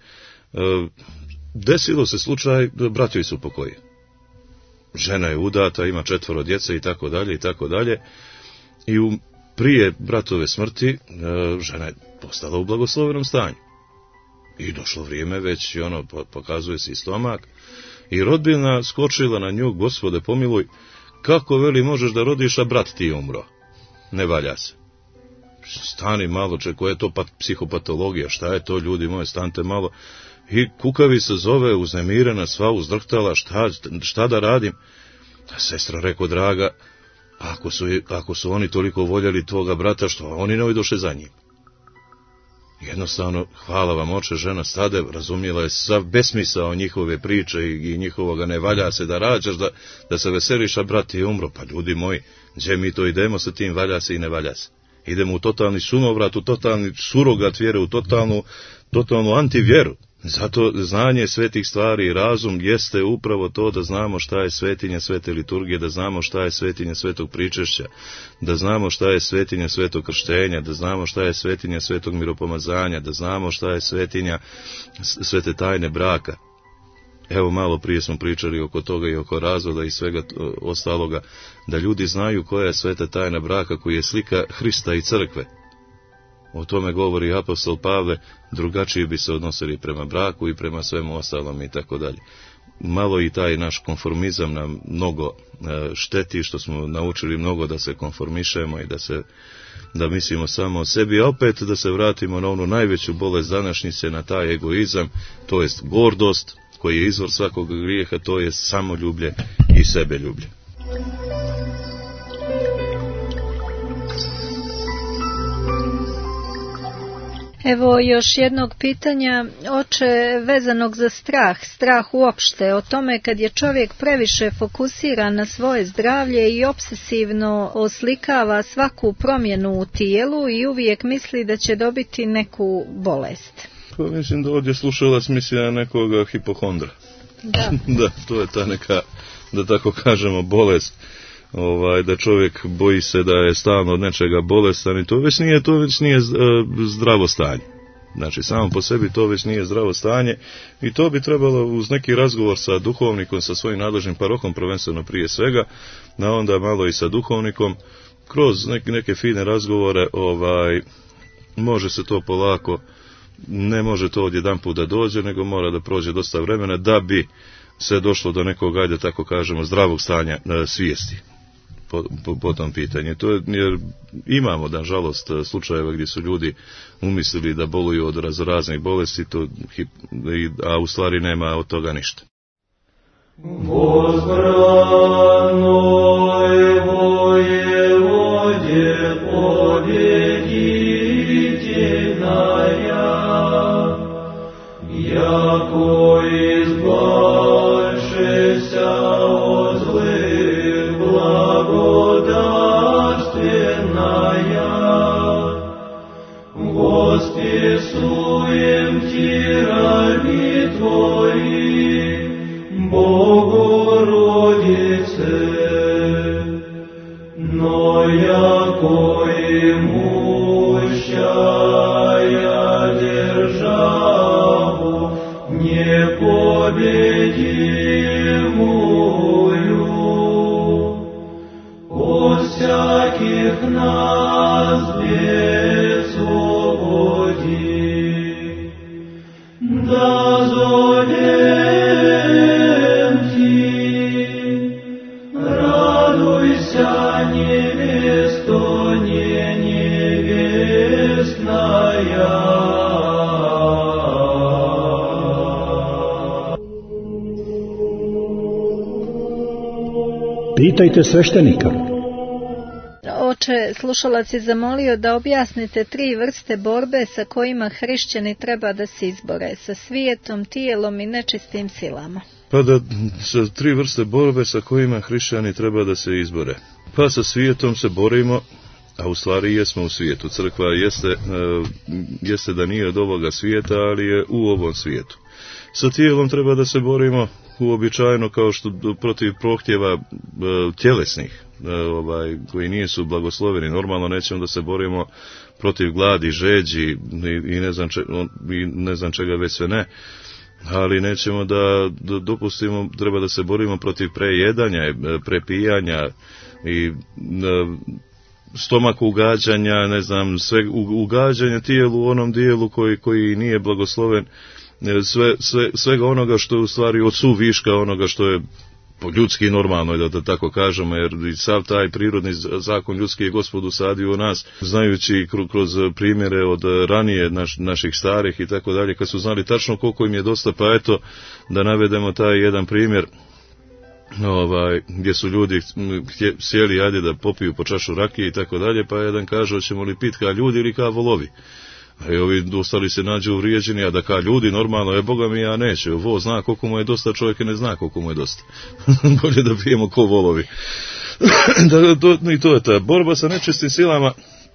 Desilo se slučaj, brat joj se upokoji. Žena je udata, ima četvoro djece i tako dalje i tako dalje. I u, prije bratove smrti žena je postala u blagoslovenom stanju. I došlo vrijeme, već ono pokazuje se i stomak. I rodbina skočila na nju, Gospode pomiluj, kako veli možeš da rodiš, a brat ti je umro? Ne valja se. Stani malo, če, koja je to pat, psihopatologija, šta je to, ljudi moji, stante malo. I kukavi se zove, uznemirena, sva uzdrhtala, šta, šta da radim? A sestra reko, draga, ako su, ako su oni toliko voljeli tvoga brata, što oni ne ojdoše za njim? Jednostavno, hvala vam oče, žena stade, razumjela je sav besmisao njihove priče i, i njihovoga ne valja se da rađaš, da, da se veseliš, a brat je umro. Pa ljudi moji, gdje mi to idemo sa tim valja se i ne valja se? Idemo u totalni sunovrat, u totalni surogat vjere, u totalnu, totalnu antivjeru. Zato znanje svetih stvari i razum jeste upravo to da znamo šta je svetinja svete liturgije, da znamo šta je svetinja svetog pričešća, da znamo šta je svetinja svetog krštenja, da znamo šta je svetinja svetog miropomazanja, da znamo šta je svetinja svete tajne braka. Evo malo prije smo pričali oko toga i oko razvoda i svega ostaloga, da ljudi znaju koja je sveta tajna braka, koji je slika Hrista i crkve. O tome govori apostol Pavle, drugačije bi se odnosili prema braku i prema svemu ostalom i tako dalje. Malo i taj naš konformizam nam mnogo šteti, što smo naučili mnogo da se konformišemo i da se da mislimo samo o sebi, a opet da se vratimo na onu najveću bolest današnjice, na taj egoizam, to jest gordost, koji je izvor svakog grijeha, to je samoljublje i sebeljublje. Evo još jednog pitanja, oče, vezanog za strah, strah uopšte, o tome kad je čovjek previše fokusiran na svoje zdravlje i obsesivno oslikava svaku promjenu u tijelu i uvijek misli da će dobiti neku bolest. Pa mislim da ovdje slušalac misli na nekoga hipohondra. Da. Da, to je ta neka, da tako kažemo, bolest. Ovaj, da čovjek boji se da je stalno od nečega bolestan i to već nije, to već nije zdravo stanje. Znači, samo po sebi to već nije zdravo stanje i to bi trebalo uz neki razgovor sa duhovnikom, sa svojim nadležnim parohom, prvenstveno prije svega, na onda malo i sa duhovnikom, kroz neke, neke fine razgovore, ovaj, može se to polako, ne može to odjedanput da dođe, nego mora da prođe dosta vremena da bi se došlo do nekog, ajde tako kažemo, zdravog stanja e, svijesti po, po, po tom pitanju. To je, jer imamo, nažalost, slučajeva gdje su ljudi umislili da boluju od raznih bolesti, to, a u stvari nema od toga ništa. Возбранной воеводе победительная, яко избавшися от злых благодатственная, восписуем тирами Твои, Богородице, но яко имущая державу непобедимую, от всяких нас безводи, да зовем Ти, радуйся, невесто не невестная. Pitajte sveštenika. Oče, slušalac je zamolio da objasnite tri vrste borbe sa kojima hrišćani treba da se izbore, sa svijetom, tijelom i nečistim silama. Pa da, sa tri vrste borbe sa kojima hrišćani treba da se izbore. Pa sa svijetom se borimo, a u stvari jesmo u svijetu. Crkva jeste, jeste da nije od ovoga svijeta, ali je u ovom svijetu. Sa tijelom treba da se borimo uobičajeno kao što protiv prohtjeva e, tjelesnih, e, ovaj, koji nisu blagosloveni. Normalno nećemo da se borimo protiv gladi, žeđi i, i, ne, znam če, i ne znam čega već sve ne, ali nećemo da, da dopustimo, treba da se borimo protiv prejedanja, prepijanja i e, stomak ugađanja, ne znam, sve ugađanja tijelu u onom dijelu koji, koji nije blagosloven, sve, sve, svega onoga što je u stvari od suviška onoga što je po ljudski normalno, da, da tako kažemo, jer i sav taj prirodni zakon ljudski je Gospod usadio u nas, znajući kroz primjere od ranije naš, naših starih i tako dalje, kad su znali tačno koliko im je dosta, pa eto da navedemo taj jedan primjer, ovaj, gdje su ljudi htje, sjeli, ajde da popiju po čašu rakije i tako dalje, pa jedan kaže, hoćemo li pit ka ljudi ili ka volovi. A i ovi ostali se nađu uvrijeđeni, a da ka ljudi normalno, je Boga mi ja neće, vo zna koliko mu je dosta, čovjek ne zna koliko mu je dosta. Bolje da pijemo ko volovi. Da, to, i to je ta borba sa nečistim silama.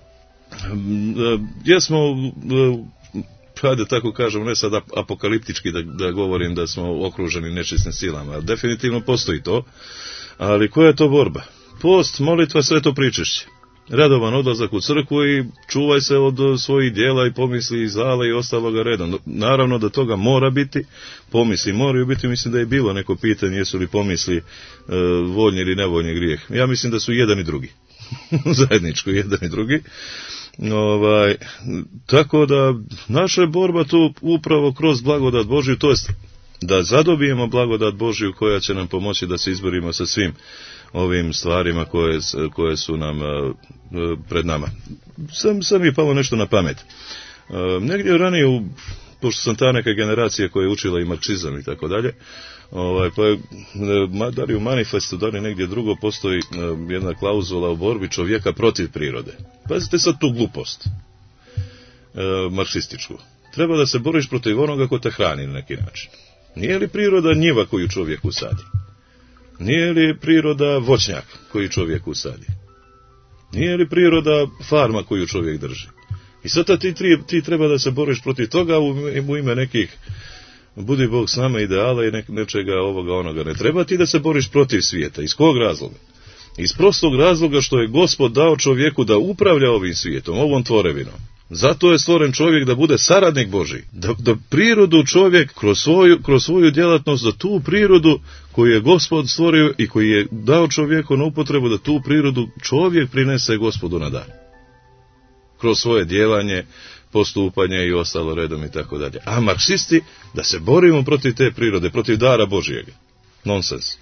Jesmo, hajde tako kažem, ne sad apokaliptički da, da govorim da smo okruženi nečistim silama, definitivno postoji to, ali koja je to borba? Post, molitva, sve to pričešće. Redovan odlazak u crkvu i čuvaj se od svojih dijela i pomisli i zala i ostaloga reda. Naravno da toga mora biti, pomisli moraju biti, mislim da je bilo neko pitanje jesu li pomisli e, voljni ili nevoljni grijeh. Ja mislim da su jedan i drugi. Zajedničko jedan i drugi. Ovaj, tako da naša je borba tu upravo kroz blagodat Božju, to jest da zadobijemo blagodat Božju koja će nam pomoći da se izborimo sa svim ovim stvarima koje, koje su nam pred nama. Sam, sam mi je palo nešto na pamet. Negdje ranije, u, pošto sam ta neka generacija koja je učila i marksizam i tako dalje, ovaj, pa je, da li u manifestu, da li negdje drugo, postoji jedna klauzula o borbi čovjeka protiv prirode. Pazite sad tu glupost, e, marksističku. Treba da se boriš protiv onoga ko te hrani na neki način. Nije li priroda njiva koju čovjek usadi? Nije li priroda voćnjak koji čovjek usadi? Nije li priroda farma koju čovjek drži? I sad ti, ti treba da se boriš protiv toga u, u ime nekih budi Bog s nama ideala i ne, nečega ovoga onoga. Ne treba ti da se boriš protiv svijeta. Iz kog razloga? Iz prostog razloga što je Gospod dao čovjeku da upravlja ovim svijetom, ovom tvorevinom. Zato je stvoren čovjek da bude saradnik Božji. Da, da prirodu čovjek kroz svoju, kroz svoju djelatnost, da tu prirodu koju je Gospod stvorio i koji je dao čovjeku na upotrebu, da tu prirodu čovjek prinese Gospodu na dar. Kroz svoje djelanje, postupanje i ostalo redom i tako dalje. A marksisti, da se borimo protiv te prirode, protiv dara Božjega. Nonsens.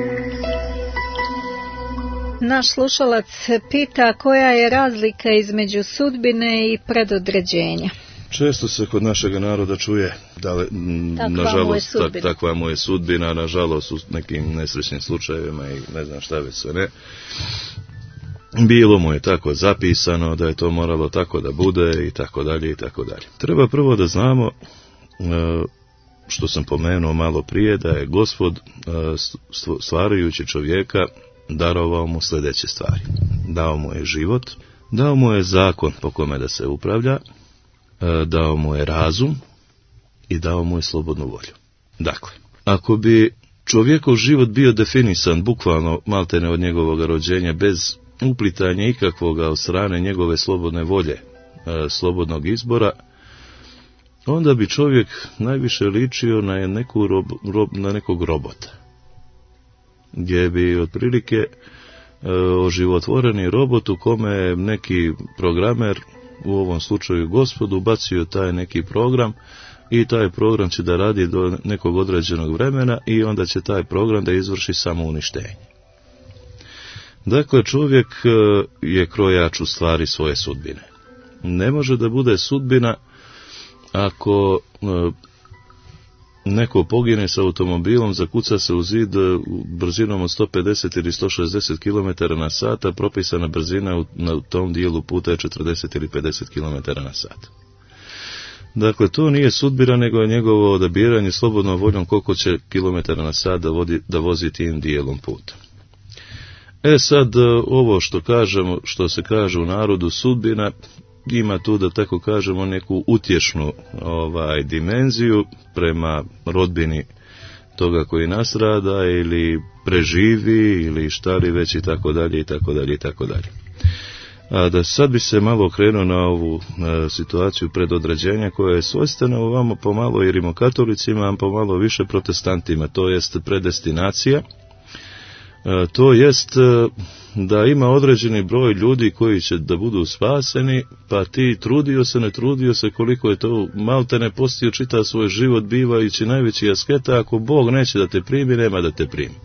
Naš slušalac pita koja je razlika između sudbine i predodređenja. Često se kod našega naroda čuje da li, nažalost, tak, takva mu je sudbina, nažalost u nekim nesrećnim slučajevima i ne znam šta već sve ne. Bilo mu je tako zapisano da je to moralo tako da bude i tako dalje i tako dalje. Treba prvo da znamo, što sam pomenuo malo prije, da je Gospod stvarajući čovjeka darovao mu sljedeće stvari. Dao mu je život, dao mu je zakon po kome da se upravlja, dao mu je razum i dao mu je slobodnu volju. Dakle, ako bi čovjekov život bio definisan bukvalno maltene od njegovog rođenja bez uplitanja ikakvoga od strane njegove slobodne volje, slobodnog izbora, onda bi čovjek najviše ličio na, neku rob, rob, na nekog robota, gdje bi otprilike e, oživotvoreni robot u kome neki programer, u ovom slučaju Gospod, ubacio taj neki program i taj program će da radi do nekog određenog vremena i onda će taj program da izvrši samo uništenje. Dakle, čovjek je krojač u stvari svoje sudbine. Ne može da bude sudbina ako neko pogine sa automobilom, zakuca se u zid brzinom od sto pedeset ili sto šezdeset kilometara na sat, a propisana brzina na tom dijelu puta je četrdeset ili pedeset kilometara na sat. Dakle, to nije sudbina, nego je njegovo odabiranje slobodnom voljom koliko će kilometara na sat da, vodi, da vozi tim dijelom puta. E sad, ovo što kažemo, što se kaže u narodu sudbina, ima tu, da tako kažemo, neku utješnu ovaj, dimenziju prema rodbini toga koji nasrada ili preživi ili šta li već i tako dalje i tako dalje i tako dalje. A da sad bi se malo okrenuo na ovu a, situaciju predodređenja koja je svojstvena ovamo pomalo i rimokatolicima, a pomalo više protestantima, to jest predestinacija. A, to jest a, da ima određeni broj ljudi koji će da budu spaseni, pa ti trudio se, ne trudio se, koliko je to maltene postio čitav svoj život bivajući najveći asketa, ako Bog neće da te primi, nema da te primi.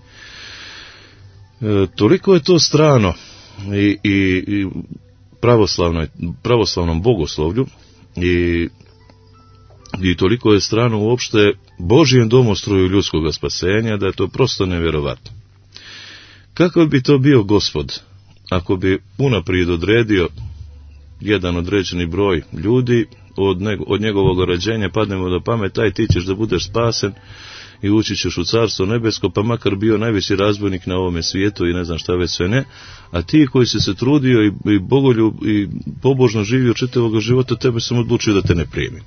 E, toliko je to strano i, i, i pravoslavnom bogoslovlju i, i toliko je strano uopšte Božijem domostroju ljudskog spasenja da je to prosto nevjerovatno. Kakav bi to bio Gospod ako bi unaprijed odredio jedan određeni broj ljudi, od, nego, od njegovog rođenja padnemo do pamet, taj ti ćeš da budeš spasen i ući ćeš u carstvo nebesko, pa makar bio najveći razbojnik na ovome svijetu i ne znam šta već sve ne, a ti koji si se trudio i, i bogoljub i pobožno živio čitavog života, tebe sam odlučio da te ne primi.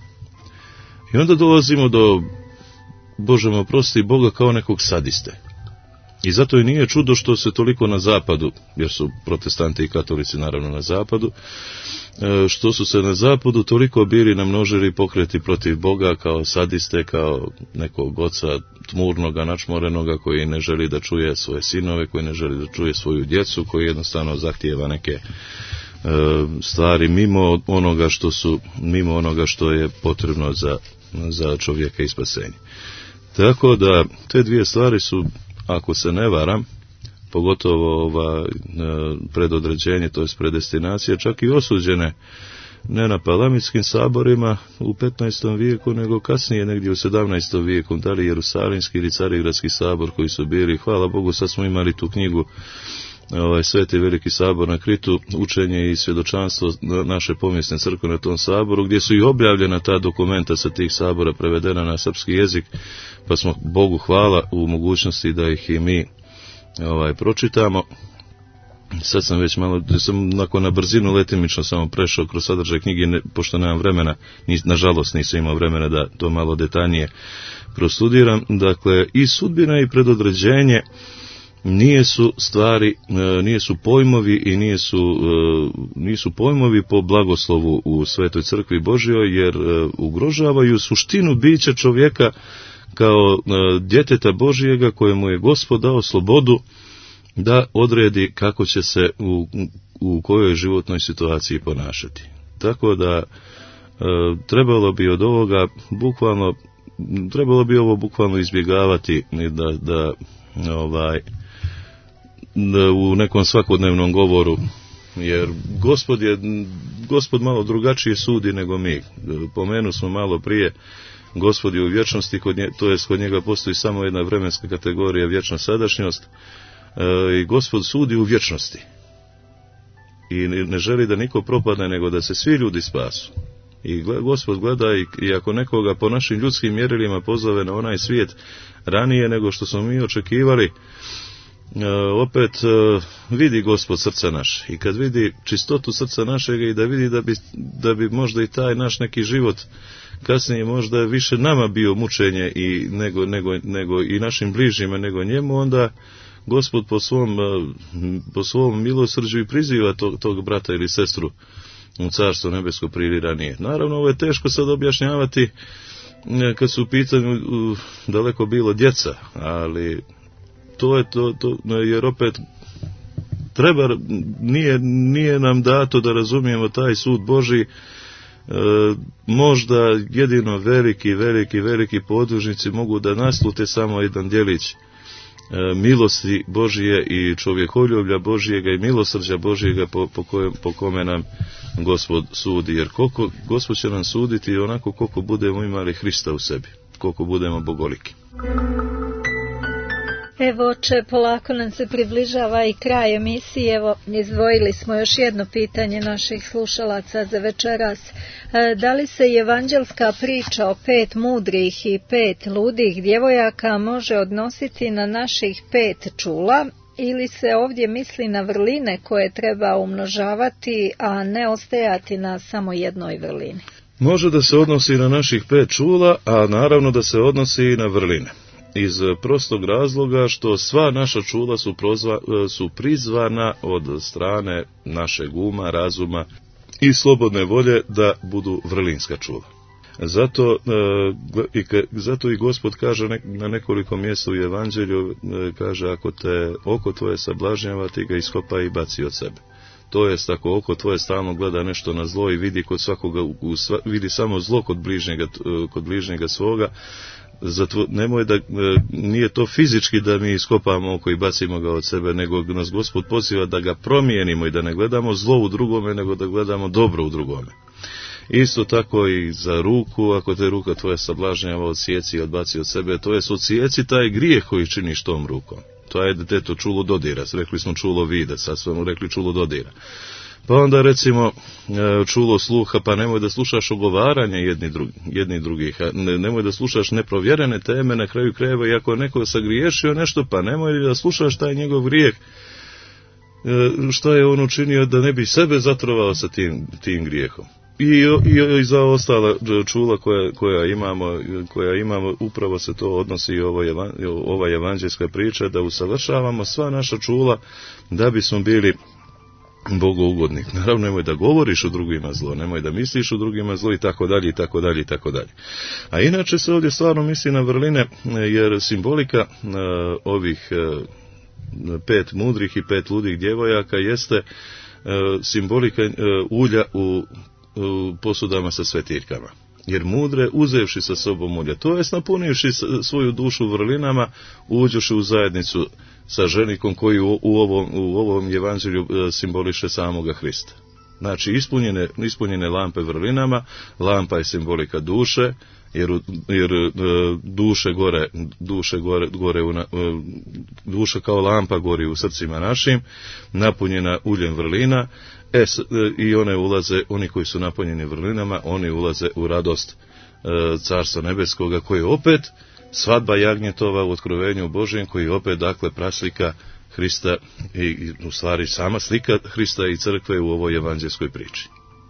I onda dolazimo do, Bože me oprosti, Boga kao nekog sadiste. I zato i nije čudo što se toliko na zapadu, jer su protestanti i katolici naravno na zapadu, što su se na zapadu toliko bili namnožili pokreti protiv Boga kao sadiste, kao nekog oca tmurnoga, načmorenoga koji ne želi da čuje svoje sinove, koji ne želi da čuje svoju djecu, koji jednostavno zahtijeva neke e, stvari mimo onoga što su, mimo onoga što je potrebno za, za čovjeka i spasenje. Tako da te dvije stvari su, ako se ne varam, pogotovo ova predodređenje, to je predestinacija, čak i osuđene ne na palamitskim saborima u petnaestom vijeku, nego kasnije negdje u sedamnaestom vijeku, da li Jerusalimski ili Carigradski sabor koji su bili. Hvala Bogu, sad smo imali tu knjigu, ovaj Sveti veliki sabor na Kritu, učenje i svjedočanstvo naše povijesne crkve na tom saboru, gdje su i objavljena ta dokumenta sa tih sabora, prevedena na srpski jezik, pa smo Bogu hvala u mogućnosti da ih i mi ovaj pročitamo. Sad sam već malo, sam nakon na brzinu letimično samo prešao kroz sadržaj knjige, ne, pošto nemam vremena, nis, nažalost nisam imao vremena da to malo detaljnije prostudiram. Dakle, i sudbina i predodređenje nije su stvari, nije su pojmovi i nije su, nisu pojmovi po blagoslovu u Svetoj crkvi Božjoj, jer ugrožavaju suštinu bića čovjeka kao djeteta Božjega kojemu je Gospod dao slobodu da odredi kako će se u, u kojoj životnoj situaciji ponašati. Tako da e, trebalo bi od ovoga bukvalno, trebalo bi ovo bukvalno izbjegavati da, da, ovaj, da u nekom svakodnevnom govoru, jer Gospod je, Gospod malo drugačije sudi nego mi. Pomenu smo malo prije, Gospod je u vječnosti, kod nje, to jest kod njega postoji samo jedna vremenska kategorija, vječna sadašnjost, i Gospod sudi u vječnosti i ne želi da niko propadne, nego da se svi ljudi spasu. I Gospod gleda i, i ako nekoga po našim ljudskim mjerilima pozove na onaj svijet ranije nego što smo mi očekivali, opet vidi Gospod srca naše, i kad vidi čistotu srca našega i da vidi da bi, da bi možda i taj naš neki život kasnije možda više nama bio mučenje i nego, nego, nego i našim bližnjima nego njemu, onda Gospod po svom, po svom milosrđu i priziva tog, tog brata ili sestru u Carstvo nebesko prije ranije. Naravno, ovo je teško sad objašnjavati kad su u pitanju daleko bilo djeca, ali to je to, to jer opet treba, nije, nije nam dato da razumijemo taj sud Božji. E, možda jedino veliki, veliki, veliki podružnici mogu da naslute samo jedan djelić milosti Božije i čovjekoljublja Božijega i milosrđa Božijega po, po, kojem, po kome nam Gospod sudi. Jer koliko, Gospod će nam suditi onako koliko budemo imali Hrista u sebi, koliko budemo bogoliki. Evo, oče, polako nam se približava i kraj emisije. Evo, izdvojili smo još jedno pitanje naših slušalaca za večeras. Da li se evanđelska priča o pet mudrih i pet ludih djevojaka može odnositi na naših pet čula, ili se ovdje misli na vrline koje treba umnožavati, a ne ostajati na samo jednoj vrlini? Može da se odnosi na naših pet čula, a naravno da se odnosi i na vrline. Iz prostog razloga što sva naša čula su, prozva, su prizvana od strane našeg uma, razuma i slobodne volje da budu vrlinska čula. Zato, i, zato i Gospod kaže na nekoliko mjesta u Evanđelju, kaže, ako te oko tvoje sablažnjava, ti ga iskopaj i baci od sebe. To jest, ako oko tvoje stalno gleda nešto na zlo i vidi kod svakoga, vidi samo zlo kod bližnjega, kod bližnjega svoga, zato nemoj da, nije to fizički da mi iskopamo oko i bacimo ga od sebe, nego nas Gospod poziva da ga promijenimo i da ne gledamo zlo u drugome, nego da gledamo dobro u drugome. Isto tako i za ruku, ako te ruka tvoja sablažnjava, odsjeci i odbaci od sebe, to jest odsjeci taj grijeh koji činiš tom rukom. To je to čulo dodira, rekli smo čulo vide, sad smo rekli čulo dodira. Pa onda recimo čulo sluha, pa nemoj da slušaš ogovaranje jedni, drugi, jedni drugih, ne, nemoj da slušaš neprovjerene teme, na kraju krajeva, i ako neko sagriješio nešto, pa nemoj da slušaš taj njegov grijeh, šta je on učinio da ne bi sebe zatrovao sa tim, tim grijehom. I, i, i za ostala čula koja, koja, imamo, koja imamo, upravo se to odnosi i ovo, ova evanđelska priča, da usavršavamo sva naša čula da bismo bili bogougodni. Naravno, nemoj da govoriš o drugima zlo, nemoj da misliš o drugima zlo i tako dalje i tako dalje i tako dalje. A inače se ovdje stvarno misli na vrline, jer simbolika uh, ovih uh, pet mudrih i pet ludih djevojaka jeste uh, simbolika uh, ulja u, u posudama sa svetiljkama. Jer mudre, uzevši sa sobom ulja, to jest napunivši svoju dušu vrlinama, uđoši u zajednicu sa ženikom koji u, u, ovom, u ovom evanđelju simboliše samoga Hrista. Znači, ispunjene, ispunjene lampe vrlinama, lampa je simbolika duše, jer, jer duše gore, duše gore, gore u, duša kao lampa gori u srcima našim, napunjena uljem vrlina, e, i one ulaze, oni koji su napunjeni vrlinama, oni ulaze u radost e, Carstva nebeskoga, koje opet svadba jagnjetova u Otkrovenju Božjem, koji opet, dakle, praslika Hrista i u stvari sama slika Hrista i crkve u ovoj evanđelskoj priči.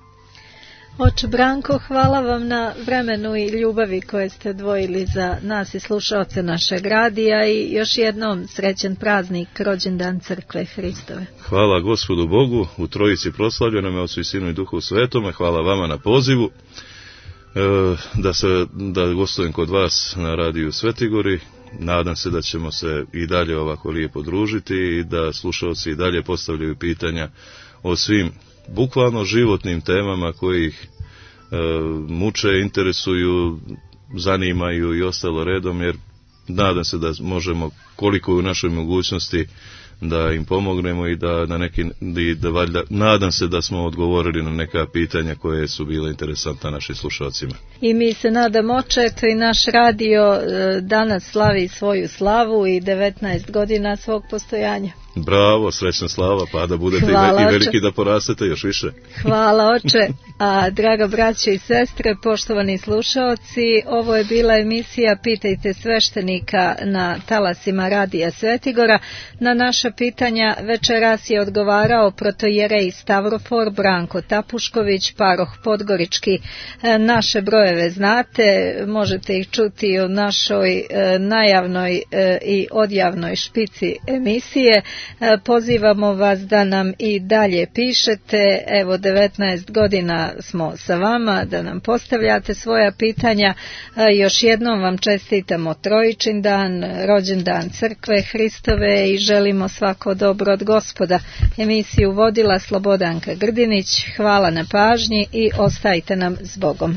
Oče Branko, hvala vam na vremenu i ljubavi koje ste odvojili za nas i slušaoce našeg radija i još jednom srećan praznik, rođendan Crkve Hristove. Hvala Gospodu Bogu, u Trojici proslavljenome, Otcu i Sinu i Duhu Svetome, hvala vama na pozivu, e, da, se, da gostujem kod vas na radiju Svetigori. Nadam se da ćemo se i dalje ovako lijepo družiti i da slušalci i dalje postavljaju pitanja o svim bukvalno životnim temama koji ih e, muče, interesuju, zanimaju i ostalo redom, jer nadam se da možemo koliko je u našoj mogućnosti da im pomognemo i da na neki da valjda, nadam se da smo odgovorili na neka pitanja koje su bile interesantna našim slušalcima. I mi se nadamo, oče, eto i naš radio danas slavi svoju slavu i devetnaest godina svog postojanja. Bravo, srećna slava, pa da budete Hvala, i veliki oče. Da porastete još više. Hvala, oče. A draga braće i sestre, poštovani slušaoci, ovo je bila emisija Pitajte sveštenika na talasima radija Svetigora. Na naša pitanja večeras je odgovarao protojerej Stavrofor Branko Tapušković, paroh Podgorički. Naše brojeve znate, možete ih čuti u našoj najavnoj i odjavnoj špici emisije. Pozivamo vas da nam i dalje pišete, evo devetnaest godina smo sa vama, da nam postavljate svoja pitanja. Još jednom vam čestitamo Trojičin dan, rođendan Crkve Hristove i želimo svako dobro od Gospoda. Emisiju vodila Slobodanka Grdinić, hvala na pažnji i ostajte nam s Bogom.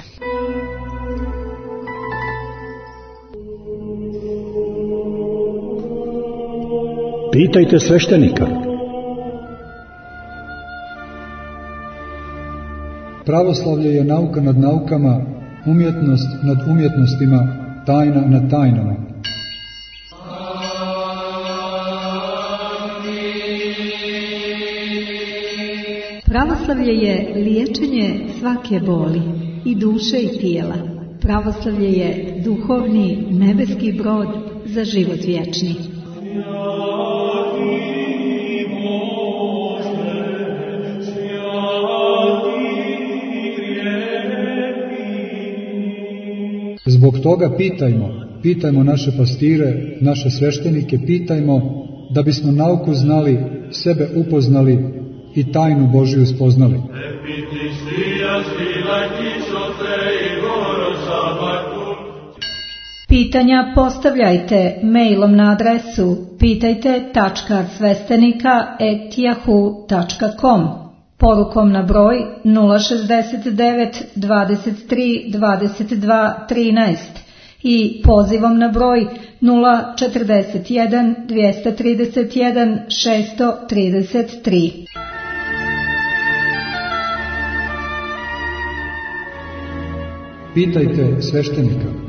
Pitajte sveštenika. Pravoslavlje je nauka nad naukama, umjetnost nad umjetnostima, tajna nad tajnama. Pravoslavlje je liječenje svake boli, i duše i tijela. Pravoslavlje je duhovni nebeski brod za život vječni. Zbog toga pitajmo, pitajmo naše pastire, naše sveštenike, pitajmo da bismo nauku znali, sebe upoznali i tajnu Božiju spoznali. Pitanja postavljajte mailom na adresu pitajte tačka svestenika at yahoo tačka com, porukom na broj nula šezdeset devet dvadeset tri dvadeset dva trinaest i pozivom na broj nula četrdeset jedan dvjesto trideset jedan šesto trideset tri. Pitajte sveštenika.